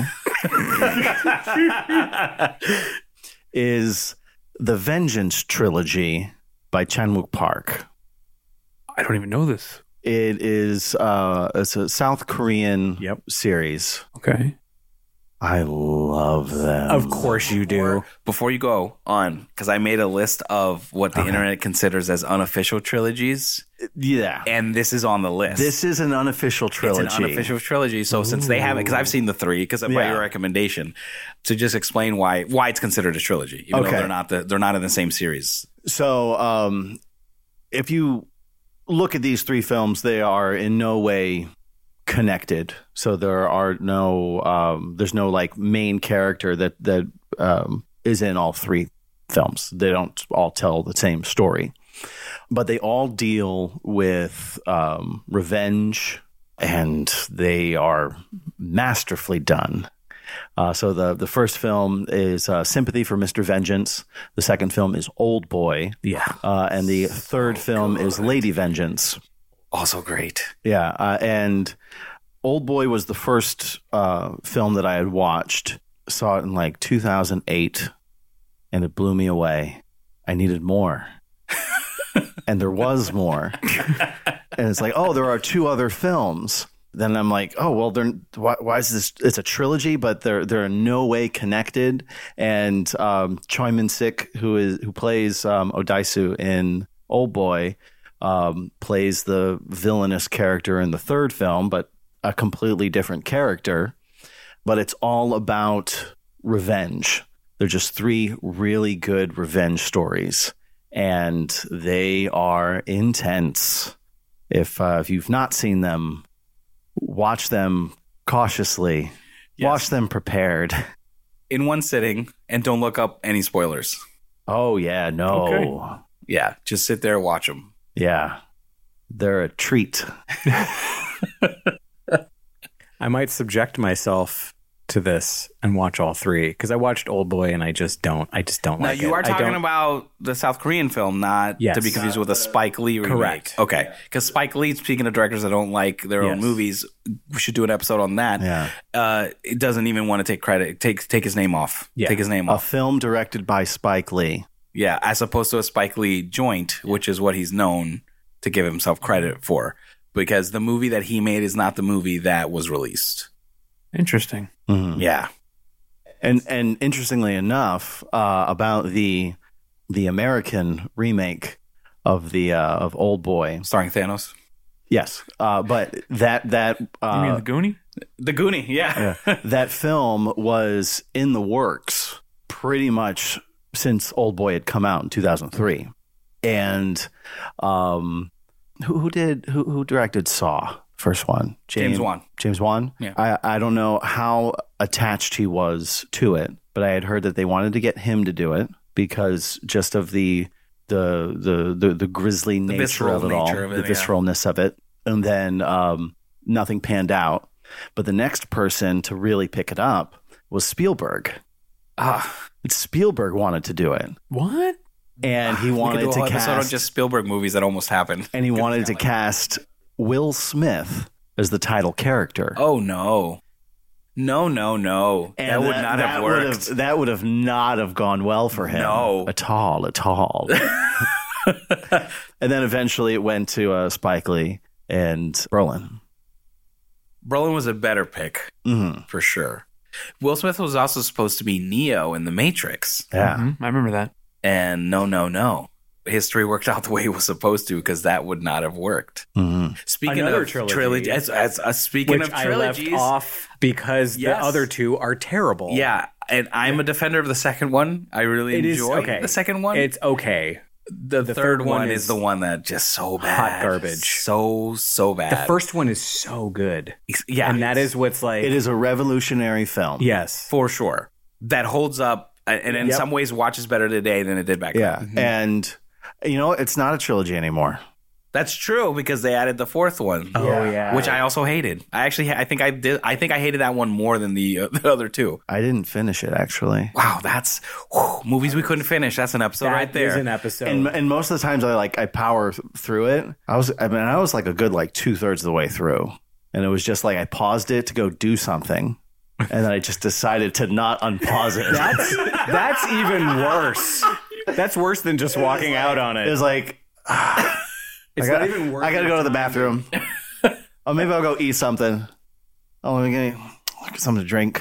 is the Vengeance trilogy by Chan-wook Park. I don't even know this. It is uh, it's a South Korean Yep. series. Okay. I love them. Of course you do. Before you go on, because I made a list of what the Okay. internet considers as unofficial trilogies, Yeah. and this is on the list. This is an unofficial trilogy. It's an unofficial trilogy. So since they haven't, because I've seen the three, because by Yeah. your recommendation, to just explain why why it's considered a trilogy, even Okay. though they're not the, they're not in the same series. So, um, if you look at these three films, they are in no way connected. So there are no, um, there's no like main character that that um, is in all three films. They don't all tell the same story, but they all deal with um, revenge, and they are masterfully done. Uh, so the the first film is uh, Sympathy for Mister Vengeance. The second film is Old Boy. Yeah. Uh, and the third film is Lady Vengeance. Also great. Yeah. Uh, and Old Boy was the first uh, film that I had watched. Saw it in like two thousand eight, and it blew me away. I needed more. And there was more. And it's like, oh, there are two other films. then I'm like, oh well, they're why, why is this? It's a trilogy, but they're they're in no way connected. And um, Choi Min-sik, who is who plays um, Odaisu in Old Boy, um, plays the villainous character in the third film, but a completely different character. But it's all about revenge. They're just three really good revenge stories, and they are intense. If uh, if you've not seen them, watch them cautiously. Yes. Watch them prepared. In one sitting, and don't look up any spoilers. Oh yeah, no, Okay. Yeah, just sit there, watch them. yeah, they're a treat. I might subject myself to this and watch all three because I watched Old Boy and I just don't. I just don't Now, like it. you are I talking don't- about the South Korean film, not Yes. to be confused with a Spike Lee remake. Correct. Okay. Because Spike Lee, speaking of directors that don't like their own Yes. movies, we should do an episode on that. Yeah, Uh, it doesn't even want to take credit, take take his name off. Yeah. Take his name a off. film directed by Spike Lee. Yeah, as opposed to a Spike Lee joint, which is what he's known to give himself credit for. Because the movie that he made is not the movie that was released. Interesting. Mhm. Yeah. And and interestingly enough, uh, about the the American remake of the uh, of Old Boy. Starring Thanos. Yes, uh, but that that uh, You mean the Goonie? The Goonie, yeah. yeah, that film was in the works pretty much since Old Boy had come out in two thousand three, and um, who who did who who directed Saw first one? James Wan. James Wan. Yeah. I I don't know how attached he was to it, but I had heard that they wanted to get him to do it because just of the the the the, the grisly nature visceral of it all, nature of it, the yeah. visceralness of it, and then um, nothing panned out. But the next person to really pick it up was Spielberg. Ah, Spielberg wanted to do it, What? and he we could wanted do a to whole episode on cast, just Spielberg movies that almost happened. and he wanted to cast Will Smith as the title character. Oh no, no, no, no! And that would not that have would worked. have- that would have not have gone well for him. No. at all, at all. And then eventually it went to uh, Spike Lee and Brolin. Brolin was a better pick hmm for sure. Will Smith was also supposed to be Neo in The Matrix, Yeah, Mhm, I remember that. and no, no, no. History worked out the way it was supposed to because that would not have worked. hmm Speaking Another of trilogy. trilogy, as, as, as speaking which of I left trilogies, off because Yes. the other two are terrible. yeah, and I'm a defender of the second one. I really It is enjoy okay. the second one. It's okay. the, the third, third one, one is, is the one that just so bad, hot garbage. so so bad. The first one is so good. yeah, And that is what's like it is a revolutionary film. Yes. for sure. That holds up, and in Yep. some ways watches better today than it did back yeah, then. and you know it's not a trilogy anymore. That's true because they added the fourth one. Oh yeah. Which I also hated. I actually, I think I did. I think I hated that one more than the, uh, the other two. I didn't finish it actually. Wow, that's whew, movies we couldn't finish. That's an episode That right there. is an episode. And and most of the times I like I power th- through it. I was I mean I was like a good like two thirds of the way through, and it was just like I paused it to go do something, and then I just decided to not unpause it. that's that's even worse. That's worse than just walking out on It it. was like ah, It's I gotta, not even worth I gotta your go to the time. bathroom. Oh, maybe I'll go eat something. Oh, let me get get something to drink.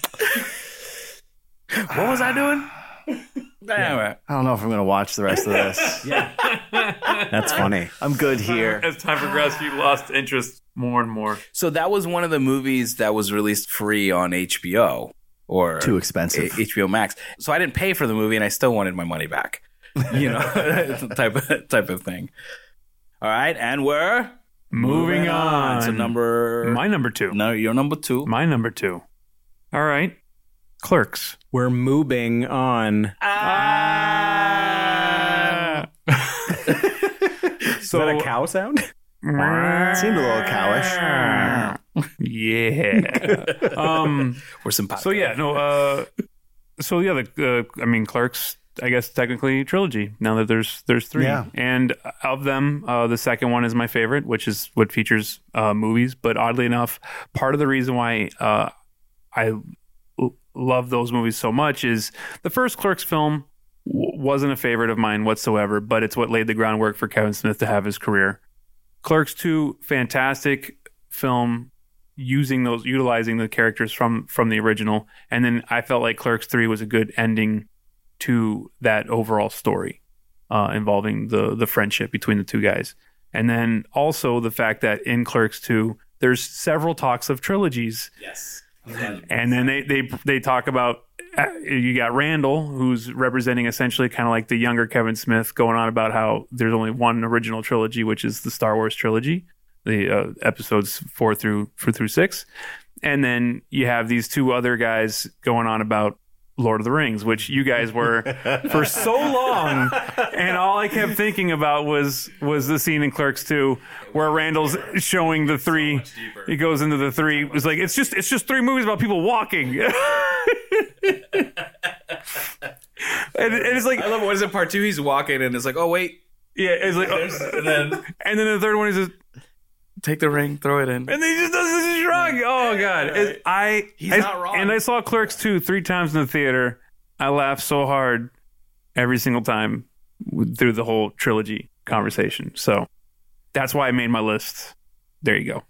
What was I doing? Anyway, I don't know if I'm gonna watch the rest of this. That's funny. I'm good here. As time progressed, you lost interest more and more. so that was one of the movies that was released free on H B O or Too expensive. A- H B O Max. So I didn't pay for the movie, and I still wanted my money back. You know, type of type of thing. All right, and we're Moving on. So number My number two. no, your number two. My number two. All right. Clerks. We're moving on. Ah. Is that a cow sound? Seemed a little cowish. Yeah. um. We're sympathetic. So yeah. No. Uh. So yeah. The. Uh, I mean, Clerks. I guess technically trilogy. Now that there's there's three, Yeah. and of them, uh, the second one is my favorite, which is what features uh, movies. But oddly enough, part of the reason why uh, I l- love those movies so much is the first Clerks film w- wasn't a favorite of mine whatsoever, but it's what laid the groundwork for Kevin Smith to have his career. Clerks two, fantastic film, using those, utilizing the characters from from the original. And then I felt like Clerks three was a good ending to that overall story uh, involving the the friendship between the two guys. And then also the fact that in Clerks two, there's several talks of trilogies. Yes. And then they they they talk about uh, you got Randall, who's representing essentially kind of like the younger Kevin Smith, going on about how there's only one original trilogy, which is the Star Wars trilogy, the uh, episodes four through four through six. And then you have these two other guys going on about Lord of the Rings, which you guys were for so long, and all I kept thinking about was was the scene in Clerks two where Randall's showing the three. So he goes into the three. It was like it's just it's just three movies about people walking. and, and it's like I love what is it part two? He's walking and it's like, oh wait, yeah, it's like, oh, and then and then the third one is just take the ring, throw it in, and then he just does this shrug. Oh god, right. it, I he's I, not wrong. And I saw Clerks two three times in the theater. I laughed so hard every single time through the whole trilogy conversation. So that's why I made my list. There you go.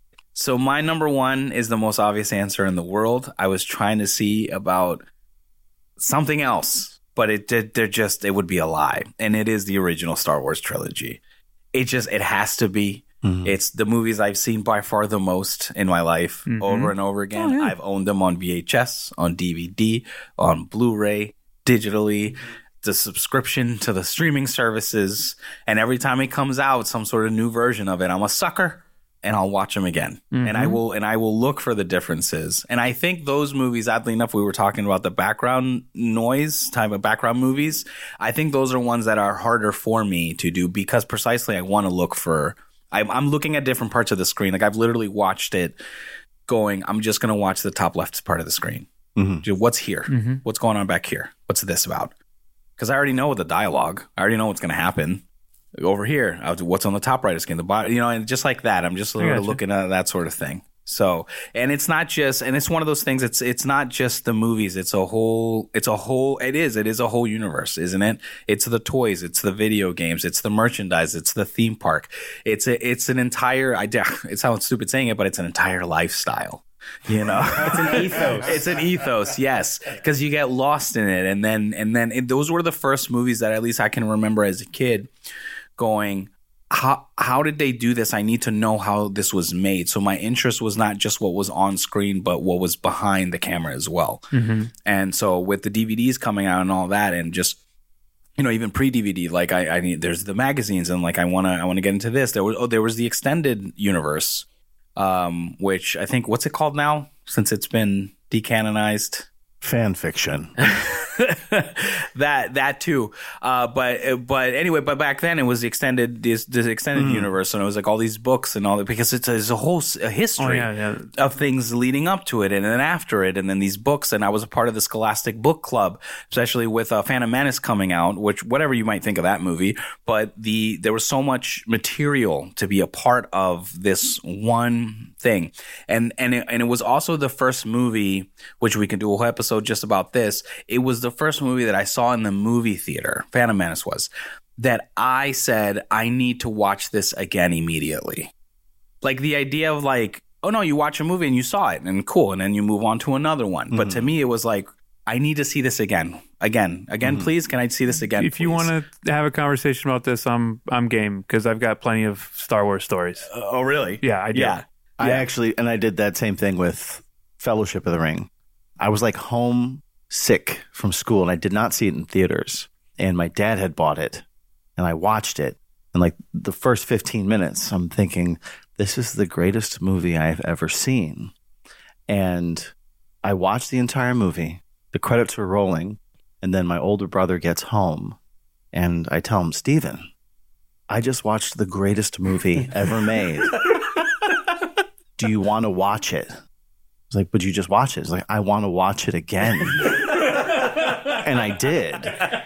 So my number one is the most obvious answer in the world. I was trying to see about something else, but it did. They're just it would be a lie, and it is the original Star Wars trilogy. It just it has to be. Mm-hmm. It's the movies I've seen by far the most in my life, mm-hmm. over and over again. Oh, yeah. I've owned them on V H S, on D V D, on Blu-ray, digitally, the subscription to the streaming services. And every time it comes out, some sort of new version of it, I'm a sucker and I'll watch them again. Mm-hmm. And I will and I will look for the differences. And I think those movies, oddly enough, we were talking about the background noise type of background movies. I think those are ones that are harder for me to do because precisely I want to look for I'm looking at different parts of the screen. Like I've literally watched it going, I'm just going to watch the top left part of the screen. Mm-hmm. What's here? Mm-hmm. What's going on back here? What's this about? Because I already know the dialogue. I already know what's going to happen. Over here, I'll do what's on the top right of the screen, the bottom, you know, and just like that. I'm just sort of looking at that sort of thing. So, and it's not just, and it's one of those things. It's it's not just the movies. It's a whole. It's a whole. It is. It is a whole universe, isn't it? It's the toys. It's the video games. It's the merchandise. It's the theme park. It's a, It's an entire. I. It sounds stupid saying it, but it's an entire lifestyle. You know, it's an ethos. It's an ethos, yes, because you get lost in it, and then and then it, those were the first movies that at least I can remember as a kid going, How how did they do this? I need to know how this was made. So my interest was not just what was on screen, but what was behind the camera as well. Mm-hmm. And so with the D V Ds coming out and all that, and just you know even pre D V D, like I, I need there's the magazines and like I wanna I wanna get into this. There was oh there was the extended universe, um, which I think what's it called now since it's been decanonized? Fan fiction. that that too, uh, but but anyway, but back then it was the extended this, this extended mm. universe, and it was like all these books and all that because it's a, it's a whole a history oh, yeah, yeah. of things leading up to it, and then after it, and then these books. And I was a part of the Scholastic Book Club, especially with uh, Phantom Menace coming out, which whatever you might think of that movie, but the there was so much material to be a part of this one thing, and and it, and it was also the first movie, which we can do a whole episode just about this. It was the first movie that I saw in the movie theater, Phantom Menace was, that I said, I need to watch this again immediately. Like the idea of like, oh no, you watch a movie and you saw it and cool, and then you move on to another one. Mm-hmm. But to me, it was like, I need to see this again. Again. Again, mm-hmm. please. Can I see this again? If please? You want to have a conversation about this, I'm I'm game because I've got plenty of Star Wars stories. Uh, oh, really? Yeah, I do. Yeah. I yeah. actually, and I did that same thing with Fellowship of the Ring. I was like home sick from school and I did not see it in theaters, and my dad had bought it and I watched it, and like the first fifteen minutes I'm thinking this is the greatest movie I've ever seen, and I watched the entire movie, the credits were rolling, and then my older brother gets home and I tell him, Steven, I just watched the greatest movie ever made. Do you want to watch it? I was like, but you just watched it. It's like, I want to watch it again. And I did.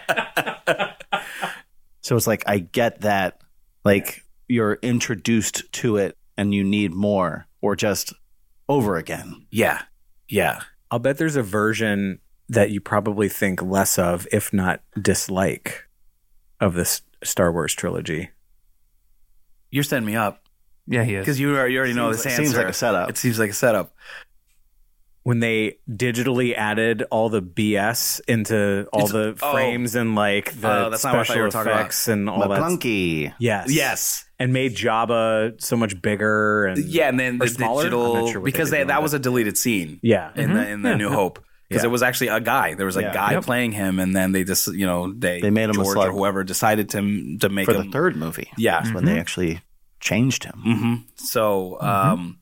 So it's like, I get that, like, you're introduced to it and you need more, or just over again. Yeah. Yeah. I'll bet there's a version that you probably think less of, if not dislike, of this Star Wars trilogy. You're setting me up. Yeah, he is. Because you, are- you already know Seems this like- answer. seems like a setup. It seems like a setup. When they digitally added all the B S into all It's- the oh. frames and like the Oh, that's not what I thought you special were talking about. effects and all that. McClunky. Yes. Yes. And made Jabba so much bigger and Yeah, and then or the smaller? I'm digital not sure what because they they, did that with was a deleted scene yeah. in the in the Yeah. New Hope because Yeah. it was actually a guy. There was a Yeah. guy Yep. playing him, and then they just you know they They made him a George slug. or whoever decided to to make For him the third movie. Yeah. That's when they actually changed him. hmm So um,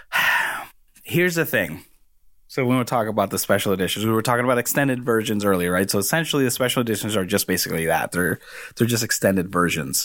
here's the thing. So when we talk about the special editions, we were talking about extended versions earlier, right? So essentially, the special editions are just basically that. They're they're just extended versions.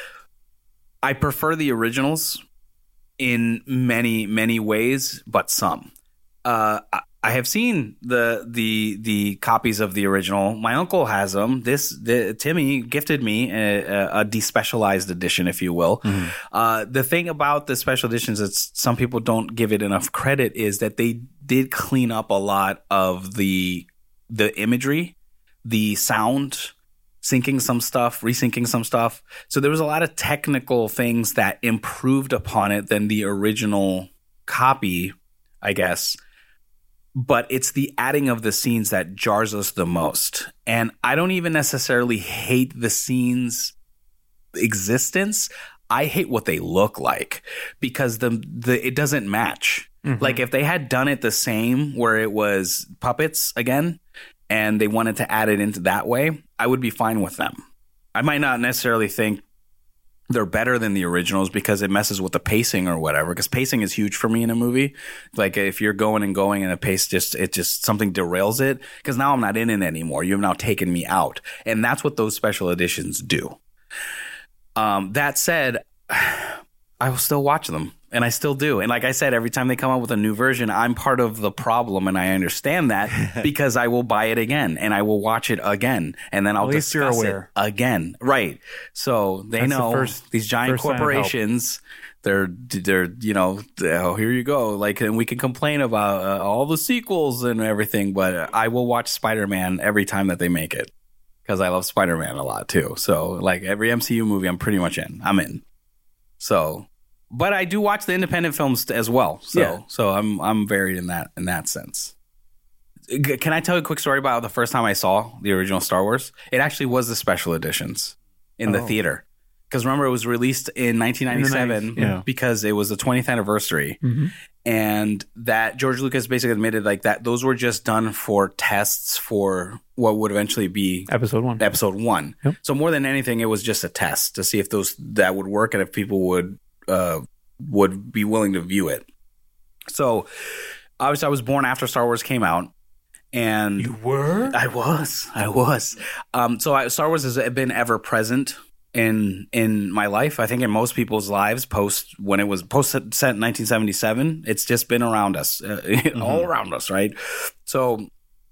I prefer the originals in many many ways, but some. Uh, I- I have seen the the the copies of the original. My uncle has them. This the, Timmy gifted me a, a, a despecialized edition, if you will. Uh, the thing about the special editions that some people don't give it enough credit is that they did clean up a lot of the the imagery, the sound, syncing some stuff, resyncing some stuff. So there was a lot of technical things that improved upon it than the original copy, I guess. But it's the adding of the scenes that jars us the most. And I don't even necessarily hate the scenes' existence. I hate what they look like because the the it doesn't match. Mhm. Like if they had done it the same where it was puppets again and they wanted to add it into that way, I would be fine with them. I might not necessarily think they're better than the originals because it messes with the pacing or whatever. Because pacing is huge for me in a movie. Like if you're going and going and a pace just it just something derails it. Because now I'm not in it anymore. You've now taken me out, and that's what those special editions do. Um, that said, I will still watch them, and I still do. And like I said, every time they come out with a new version, I'm part of the problem, and I understand that because I will buy it again, and I will watch it again, and then I'll At least you're discuss aware. it again. Right. So they That's the know first- these giant first sign of help. corporations. They're they're you know oh here you go like and we can complain about uh, all the sequels and everything, but I will watch Spider-Man every time that they make it because I love Spider-Man a lot too. So like every M C U movie, I'm pretty much in. I'm in. So, but I do watch the independent films as well. So Yeah. so I'm I'm varied in that in that sense. G- Can I tell you a quick story about the first time I saw the original Star Wars? It actually was the special editions in the Oh. theater. Because remember, it was released in nineteen ninety-seven nineties, yeah. because it was the twentieth anniversary. Mhm. And that George Lucas basically admitted like that those were just done for tests for what would eventually be Episode one. episode one. Yep. So more than anything, it was just a test to see if those that would work and if people would uh, would be willing to view it. So obviously, I was born after Star Wars came out, and You were? I was, I was. Um, so I, Star Wars has been ever present in in my life. I think in most people's lives post when it was post set in nineteen seventy-seven, it's just been around us, uh, all around us, right? So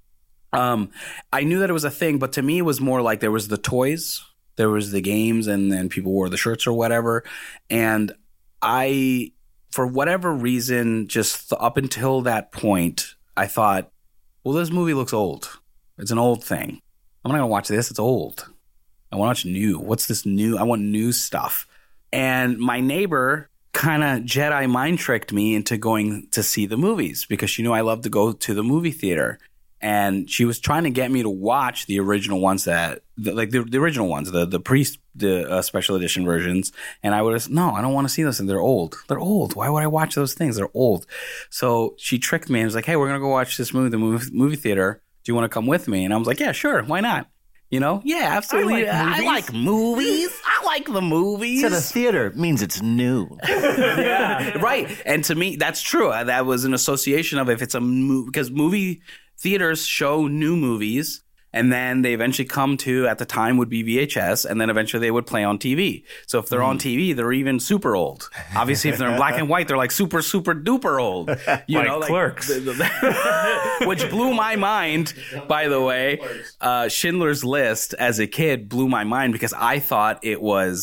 um, I knew that it was a thing, but to me, it was more like there was the toys, there was the games, and then people wore the shirts or whatever. And I, for whatever reason, just th- up until that point, I thought, well, this movie looks old. It's an old thing. I'm not going to watch this. It's old. I want to watch new. What's this new? I want new stuff. And my neighbor kind of Jedi mind tricked me into going to see the movies because she knew I love to go to the movie theater. And she was trying to get me to watch the original ones that, the, like the, the original ones, the the pre the uh, special edition versions. And I would have no, I don't want to see those. And they're old. They're old. Why would I watch those things? They're old. So she tricked me and was like, "Hey, we're gonna go watch this movie, the movie movie theater. Do you want to come with me?" And I was like, "Yeah, sure. Why not?" You know? Yeah, absolutely. I like I like movies. I like the movies. To the theater means it's new. Yeah, right. And to me, that's true. Uh, That was an association of if it's a movie, because movie theaters show new movies, and then they eventually come to, at the time, would be V H S, and then eventually they would play on T V. So if they're on T V, they're even super old. Obviously, if they're in black and white, they're like super, super duper old. You Like know, Clerks. the- the- which blew my mind, by the way. Uh, Schindler's List, as a kid, blew my mind because I thought it was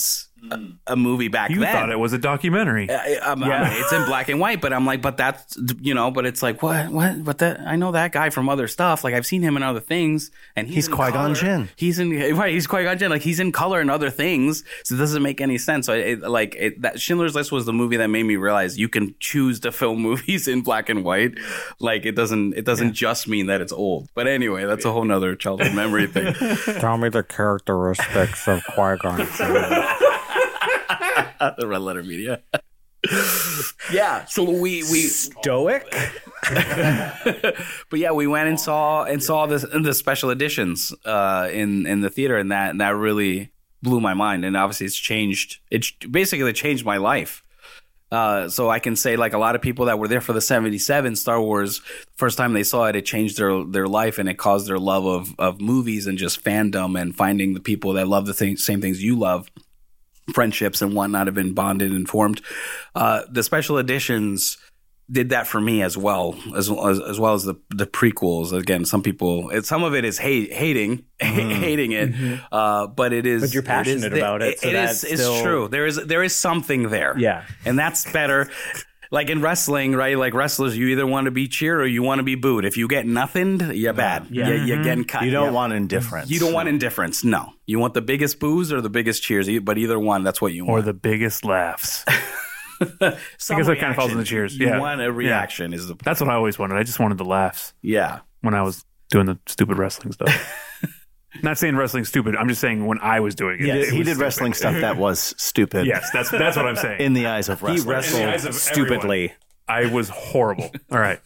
a, a movie back you then. thought it was a documentary. I, I'm, yeah. I mean, it's in black and white, but I'm like, but that's, you know, but it's like, what, what, but that, I know that guy from other stuff. Like I've seen him in other things, and he's, he's Qui-Gon Jinn. He's in, right, he's Qui-Gon Jinn. Like he's in color and other things. So it doesn't make any sense. So it, like it, that Schindler's List was the movie that made me realize you can choose to film movies in black and white. Like it doesn't, it doesn't yeah. just mean that it's old. But anyway, that's a whole nother childhood memory thing. Tell me the characteristics of Qui-Gon Jinn. The Red Letter Media. Yeah, so we we stoic. But yeah, we went and saw and saw this the special editions uh, in in the theater, and that and that really blew my mind. And obviously, it's changed. It's basically changed my life. Uh, so I can say, like a lot of people that were there for the seventy-seven Star Wars, first time they saw it, it changed their their life, and it caused their love of of movies and just fandom and finding the people that love the thing, same things you love. Friendships and whatnot have been bonded and formed. Uh, the special editions did that for me as well, as as, as well as the the prequels. Again, some people, it, some of it is hate, hating, mm-hmm. hating it, mm-hmm. uh, but it is. But you're passionate it is, about it. It, so it is. It's still... true. There is there is something there. Yeah, and that's better. Like in wrestling, right? Like wrestlers, you either want to be cheered or you want to be booed. If you get nothing, you're bad. Yeah. You're, Mm-hmm. you're getting cut. You don't yeah. want indifference. You don't want indifference. No. You want the biggest boos or the biggest cheers. But either one, that's what you want. Or the biggest laughs. I guess that kind of falls in the cheers. You yeah. want a reaction. Yeah. Is the That's what I always wanted. I just wanted the laughs. Yeah. When I was doing the stupid wrestling stuff. Not saying wrestling's stupid. I'm just saying when I was doing it. He did, it he did stupid. wrestling stuff that was stupid. Yes, that's that's what I'm saying. In the eyes of wrestling. He wrestled stupidly. Everyone. I was horrible. All right.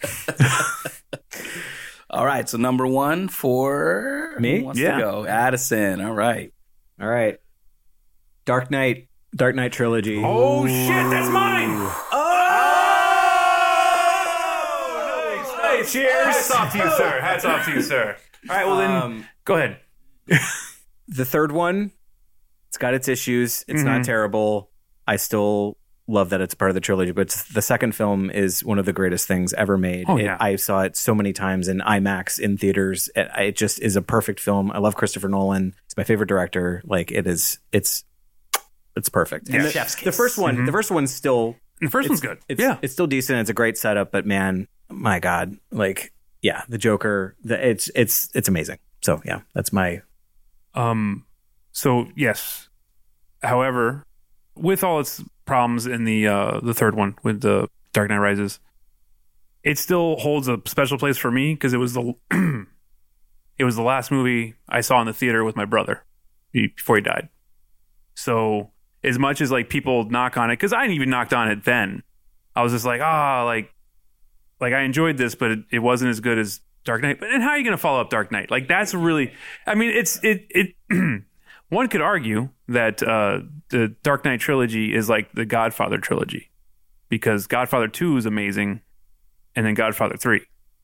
All right. So number one for me. Who wants yeah. to go? Addison. All right. All right. Dark Knight. Dark Knight trilogy. Oh Ooh. Shit! That's mine. Oh, nice, nice. Cheers. Hats off to you, sir. Hats off to you, sir. All right. Well, then um, go ahead. The third one. It's got its issues. It's mm-hmm. not terrible. I still love that it's part of the trilogy, but the second film is one of the greatest things ever made. Oh, it, yeah. I saw it so many times in IMAX in theaters. It, it just is a perfect film. I love Christopher Nolan. It's my favorite director. Like it is, it's, it's perfect. Yeah. The, Chef's kiss. the first one, mm-hmm. the first one's still, the first one's good. It's, yeah, it's still decent. It's a great setup, but man, my God, like, yeah, the Joker, the, it's, it's, it's amazing. So yeah, that's my, um, so yes, however, with all its problems in the uh, the third one with the Dark Knight Rises, it still holds a special place for me because it was the it was the last movie I saw in the theater with my brother before he died. So as much as like people knock on it, because I didn't even knocked on it then, I was just like, ah, oh, like like I enjoyed this, but it, it wasn't as good as Dark Knight. But and how are you going to follow up Dark Knight? Like that's really, I mean, it's it it. One could argue that uh, the Dark Knight trilogy is like the Godfather trilogy because Godfather two is amazing and then Godfather three.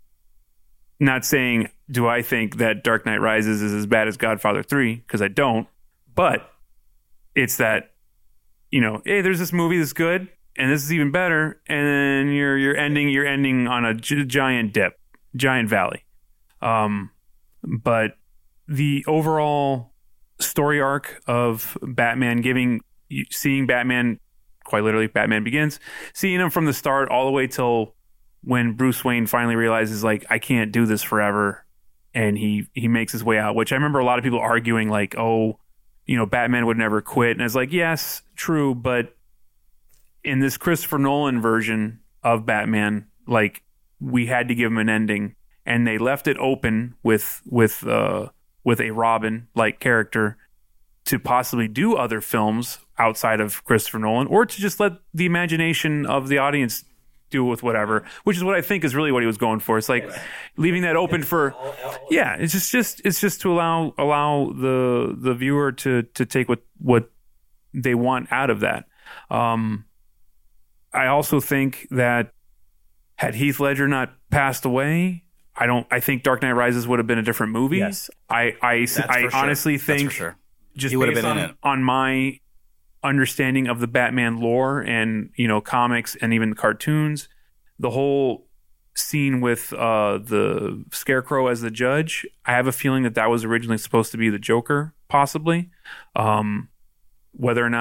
Not saying, do I think that Dark Knight Rises is as bad as Godfather three, because I don't, but it's that, you know, hey, there's this movie that's good and this is even better, and then you're you're ending you're ending on a g- giant dip, giant valley. Um, but the overall story arc of Batman, giving seeing Batman, quite literally Batman Begins, seeing him from the start all the way till when Bruce Wayne finally realizes like I can't do this forever, and he he makes his way out, which I remember a lot of people arguing like, oh, you know, Batman would never quit, and it's like, yes, true, but in this Christopher Nolan version of Batman, like we had to give him an ending, and they left it open with with uh with a Robin-like character to possibly do other films outside of Christopher Nolan, or to just let the imagination of the audience do with whatever, which is what I think is really what he was going for. It's like leaving that open for, yeah, it's just, just it's just to allow allow the the viewer to to take what what they want out of that. Um, I also think that had Heath Ledger not passed away, I don't. I think Dark Knight Rises would have been a different movie. Yes. I I I, I honestly sure. think sure. just he would have based been on, in it. on my understanding of the Batman lore and you know comics and even the cartoons, the whole scene with uh, the Scarecrow as the judge, I have a feeling that that was originally supposed to be the Joker, possibly. Um, whether or not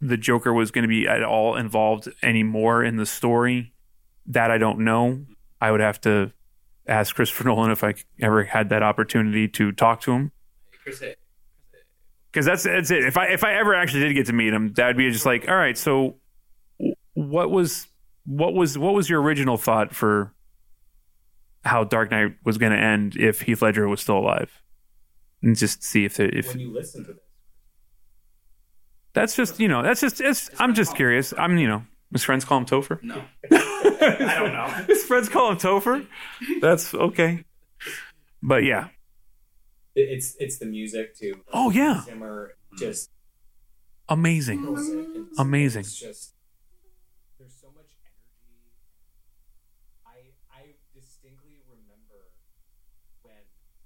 the Joker was going to be at all involved anymore in the story, that I don't know. I would have to ask Christopher Nolan if I ever had that opportunity to talk to him. Because that's that's it. If I if I ever actually did get to meet him, that would be just like, all right. So, what was what was what was your original thought for how Dark Knight was going to end if Heath Ledger was still alive? And just see if if when you listen to this, that's just you know that's just it's, I'm just curious. I'm you know his friends call him Topher. No, I don't know. His friends call him Topher. That's okay. But yeah. It's it's the music too. Oh yeah, Zimmer just amazing, amazing. It's just there's so much energy. I I distinctly remember when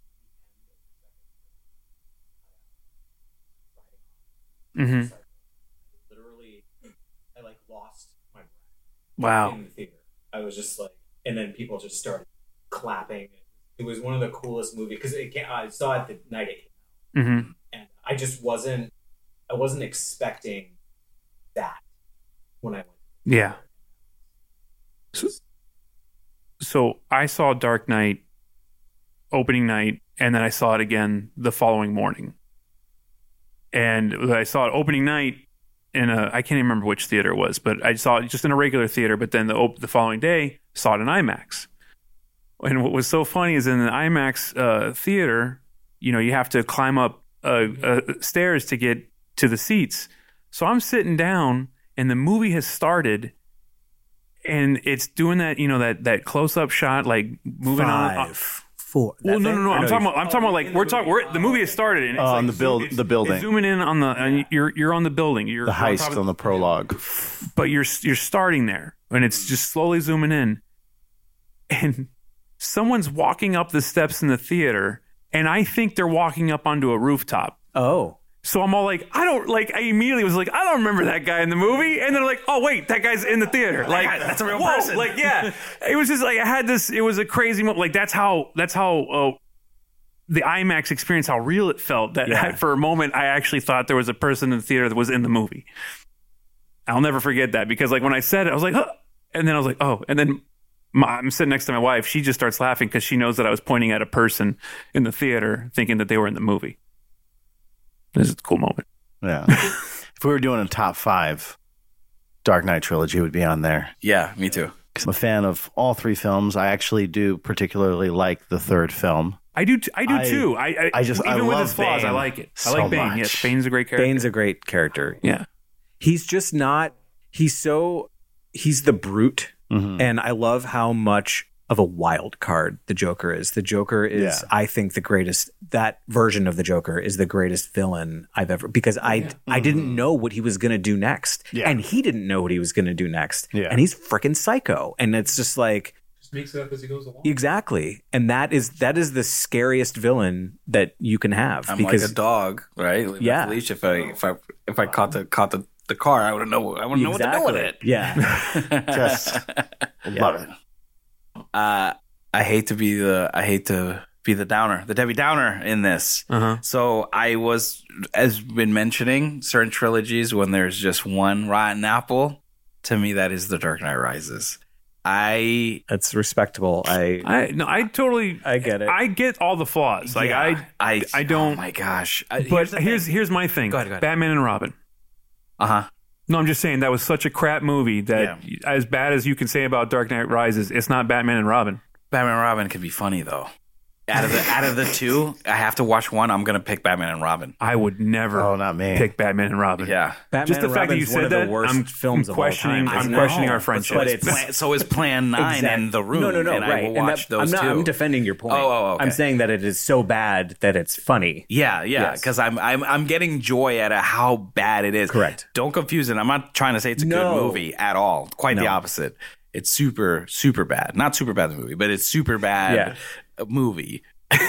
the end of the second film, Mm-hmm. literally, I like lost my breath. Wow. In the theater, I was just like, and then people just started clapping. It was one of the coolest movies because it came, I saw it the night it came out, Mm-hmm. and I just wasn't I wasn't expecting that when I went. Yeah. So, so I saw Dark Knight opening night, and then I saw it again the following morning. And I saw it opening night in a I can't even remember which theater it was, but I saw it just in a regular theater. But then the op- the following day, saw it in IMAX. And what was so funny is in the IMAX uh, theater, you know, you have to climb up uh, uh, stairs to get to the seats. So I'm sitting down, and the movie has started, and it's doing that, you know, that that close up shot, like moving Five, on. Uh, four. well, no, no, no. I'm know talking you- about. I'm talking about like we're talking. We're the movie has started, and it's Oh, like on the build- zoom- the building. It's zooming in on the. And you're you're on the building. You're The you're on heist top of on the prologue. but you're you're starting there, and it's just slowly zooming in, and someone's walking up the steps in the theater, and I think they're walking up onto a rooftop. Oh, So I'm all like, I don't like. I immediately was like, I don't remember that guy in the movie, and they're like, oh wait, that guy's in the theater. Like guy- that's a real whoa, person. Like yeah, it was just like I had this. It was a crazy moment. Like that's how that's how uh, the IMAX experience, how real it felt. That Yeah. for a moment I actually thought there was a person in the theater that was in the movie. I'll never forget that because like when I said it, I was like, huh. And then I was like, oh, and then. My, I'm sitting next to my wife. She just starts laughing because she knows that I was pointing at a person in the theater thinking that they were in the movie. This is a cool moment. Yeah. If we were doing a top five, Dark Knight trilogy would be on there. yeah, me too. 'Cause I'm a fan of all three films. I actually do particularly like the third film. I do. T- I do I- too. I, I, I just- even I with love his flaws, Bane I like it. I so like Bane. much. Yes, Bane's a great character. Bane's a great character. yeah. He's just not. He's so. He's the brute, Mhm. and I love how much of a wild card the Joker is. The Joker is, Yeah. I think, the greatest. That version of the Joker is the greatest villain I've ever. Because I, I didn't know what he was going to do next, Yeah. and he didn't know what he was going to do next. Yeah. And he's freaking psycho, and it's just like. Just makes it up as he goes along. Exactly, and that is that is the scariest villain that you can have I'm because like a dog, right? With Yeah. Leash. If I if I if I caught the caught the, the car, I would know. I wouldn't know what to do with it. Yeah, Just love it. uh, I hate to be the I hate to be the downer, the Debbie Downer in this. Uh-huh. So I was, as been mentioning, certain trilogies when there's just one rotten apple. To me, that is The Dark Knight Rises. I that's respectable. I I no. I totally. I get it. I get all the flaws. Like yeah, I. I I don't- Oh my gosh! I, But the here's thing. here's my thing. Go ahead, go ahead. Batman and Robin. uh huh. No, I'm just saying that was such a crap movie that as bad as you can say about Dark Knight Rises, it's not Batman and Robin. Batman and Robin could be funny though. Out of the out of the two, I have to watch one. I'm gonna pick Batman and Robin. I would never Oh, not me. pick Batman and Robin. Yeah. Batman Just the and fact that you Robin's one said of the that, worst I'm films of all questioning. time. I'm I questioning know, our but friendship. So But is, it's- plan, so is Plan Nine Exact- and The Room. No, no, no. and right. I will And watch that- those I'm not. two. I'm defending your point. Oh, oh, okay. I'm saying that it is so bad that it's funny. Yeah, yeah, Yes. because I'm I'm I'm getting joy out of how bad it is. Correct. Don't confuse it. I'm not trying to say it's a No. good movie at all. Quite the No. opposite. It's super super bad. Not super bad the movie, but it's super bad Yeah. movie.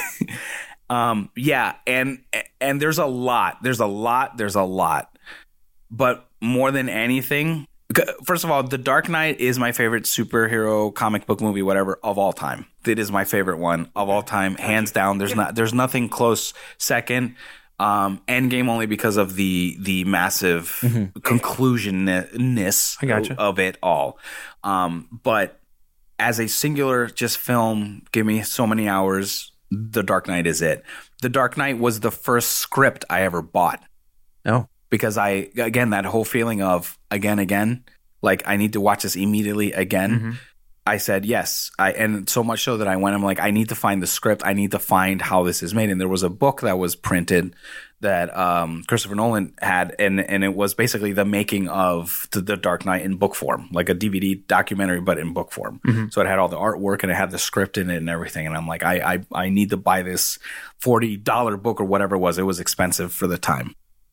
um, yeah, and and there's a lot. There's a lot. There's a lot. But more than anything, first of all, The Dark Knight is my favorite superhero comic book movie, whatever, of all time. It is my favorite one of all time, hands down. There's not, there's nothing close second. Um, Endgame only because of the the massive mm-hmm. conclusionness I gotcha. of it all. Um, but as a singular just film, give me so many hours. The Dark Knight is it. The Dark Knight was the first script I ever bought. Oh, because I again that whole feeling of again again, like I need to watch this immediately again. Mm-hmm. I said yes, I and so much so that I went. I'm like, I need to find the script. I need to find how this is made. And there was a book that was printed that um, Christopher Nolan had, and and it was basically the making of the, the Dark Knight in book form, like a D V D documentary, but in book form. Mm-hmm. So it had all the artwork and it had the script in it and everything. And I'm like, I I, I need to buy this forty dollars book or whatever it was. It was expensive for the time.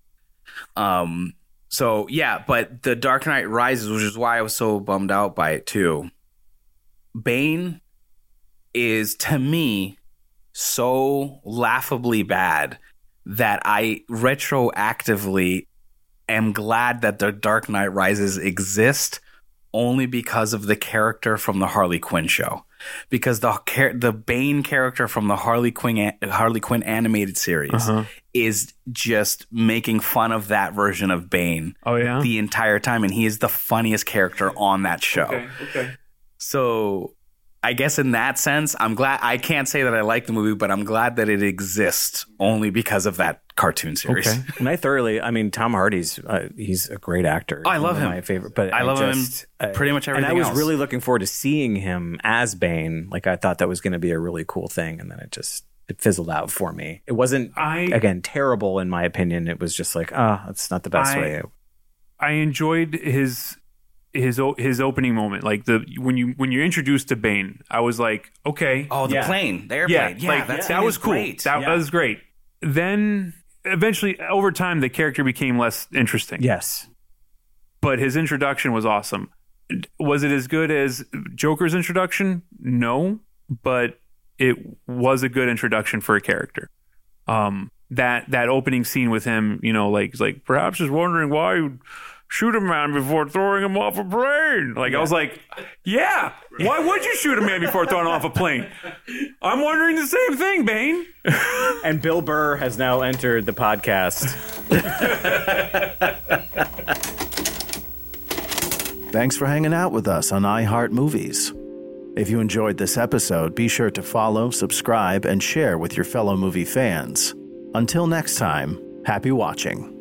Um. So yeah, but the Dark Knight Rises, which is why I was so bummed out by it too. Bane is, to me, so laughably bad that I retroactively am glad that the Dark Knight Rises exist only because of the character from the Harley Quinn show. Because the the Bane character from the Harley Quinn Harley Quinn animated series uh-huh. is just making fun of that version of Bane oh, yeah? the entire time, and he is the funniest character on that show. Okay, okay. So I guess in that sense, I'm glad. I can't say that I like the movie, but I'm glad that it exists only because of that cartoon series. Okay. And I thoroughly, I mean, Tom Hardy's, uh, he's a great actor. Oh, I love him. My favorite, but I, I love just, him pretty much everything And I was else. really looking forward to seeing him as Bane. Like I thought that was going to be a really cool thing. And then it just, it fizzled out for me. It wasn't, I, again, terrible in my opinion. It was just like, ah, oh, that's not the best I, way. I enjoyed his his his opening moment, like the when you when you're introduced to Bane, I was like, okay, oh, the yeah. plane, the airplane, yeah, yeah, like, that, that was cool. Great. That, yeah. that was great. Then eventually, over time, the character became less interesting. Yes, but his introduction was awesome. Was it as good as Joker's introduction? No, but it was a good introduction for a character. Um, that that opening scene with him, you know, like like perhaps just wondering why you shoot a man before throwing him off a plane. Like yeah. I was like, yeah, why would you shoot a man before throwing him off a plane? I'm wondering the same thing, Bane. And Bill Burr has now entered the podcast. Thanks for hanging out with us on iHeart Movies. If you enjoyed this episode, be sure to follow, subscribe, and share with your fellow movie fans. Until next time, happy watching.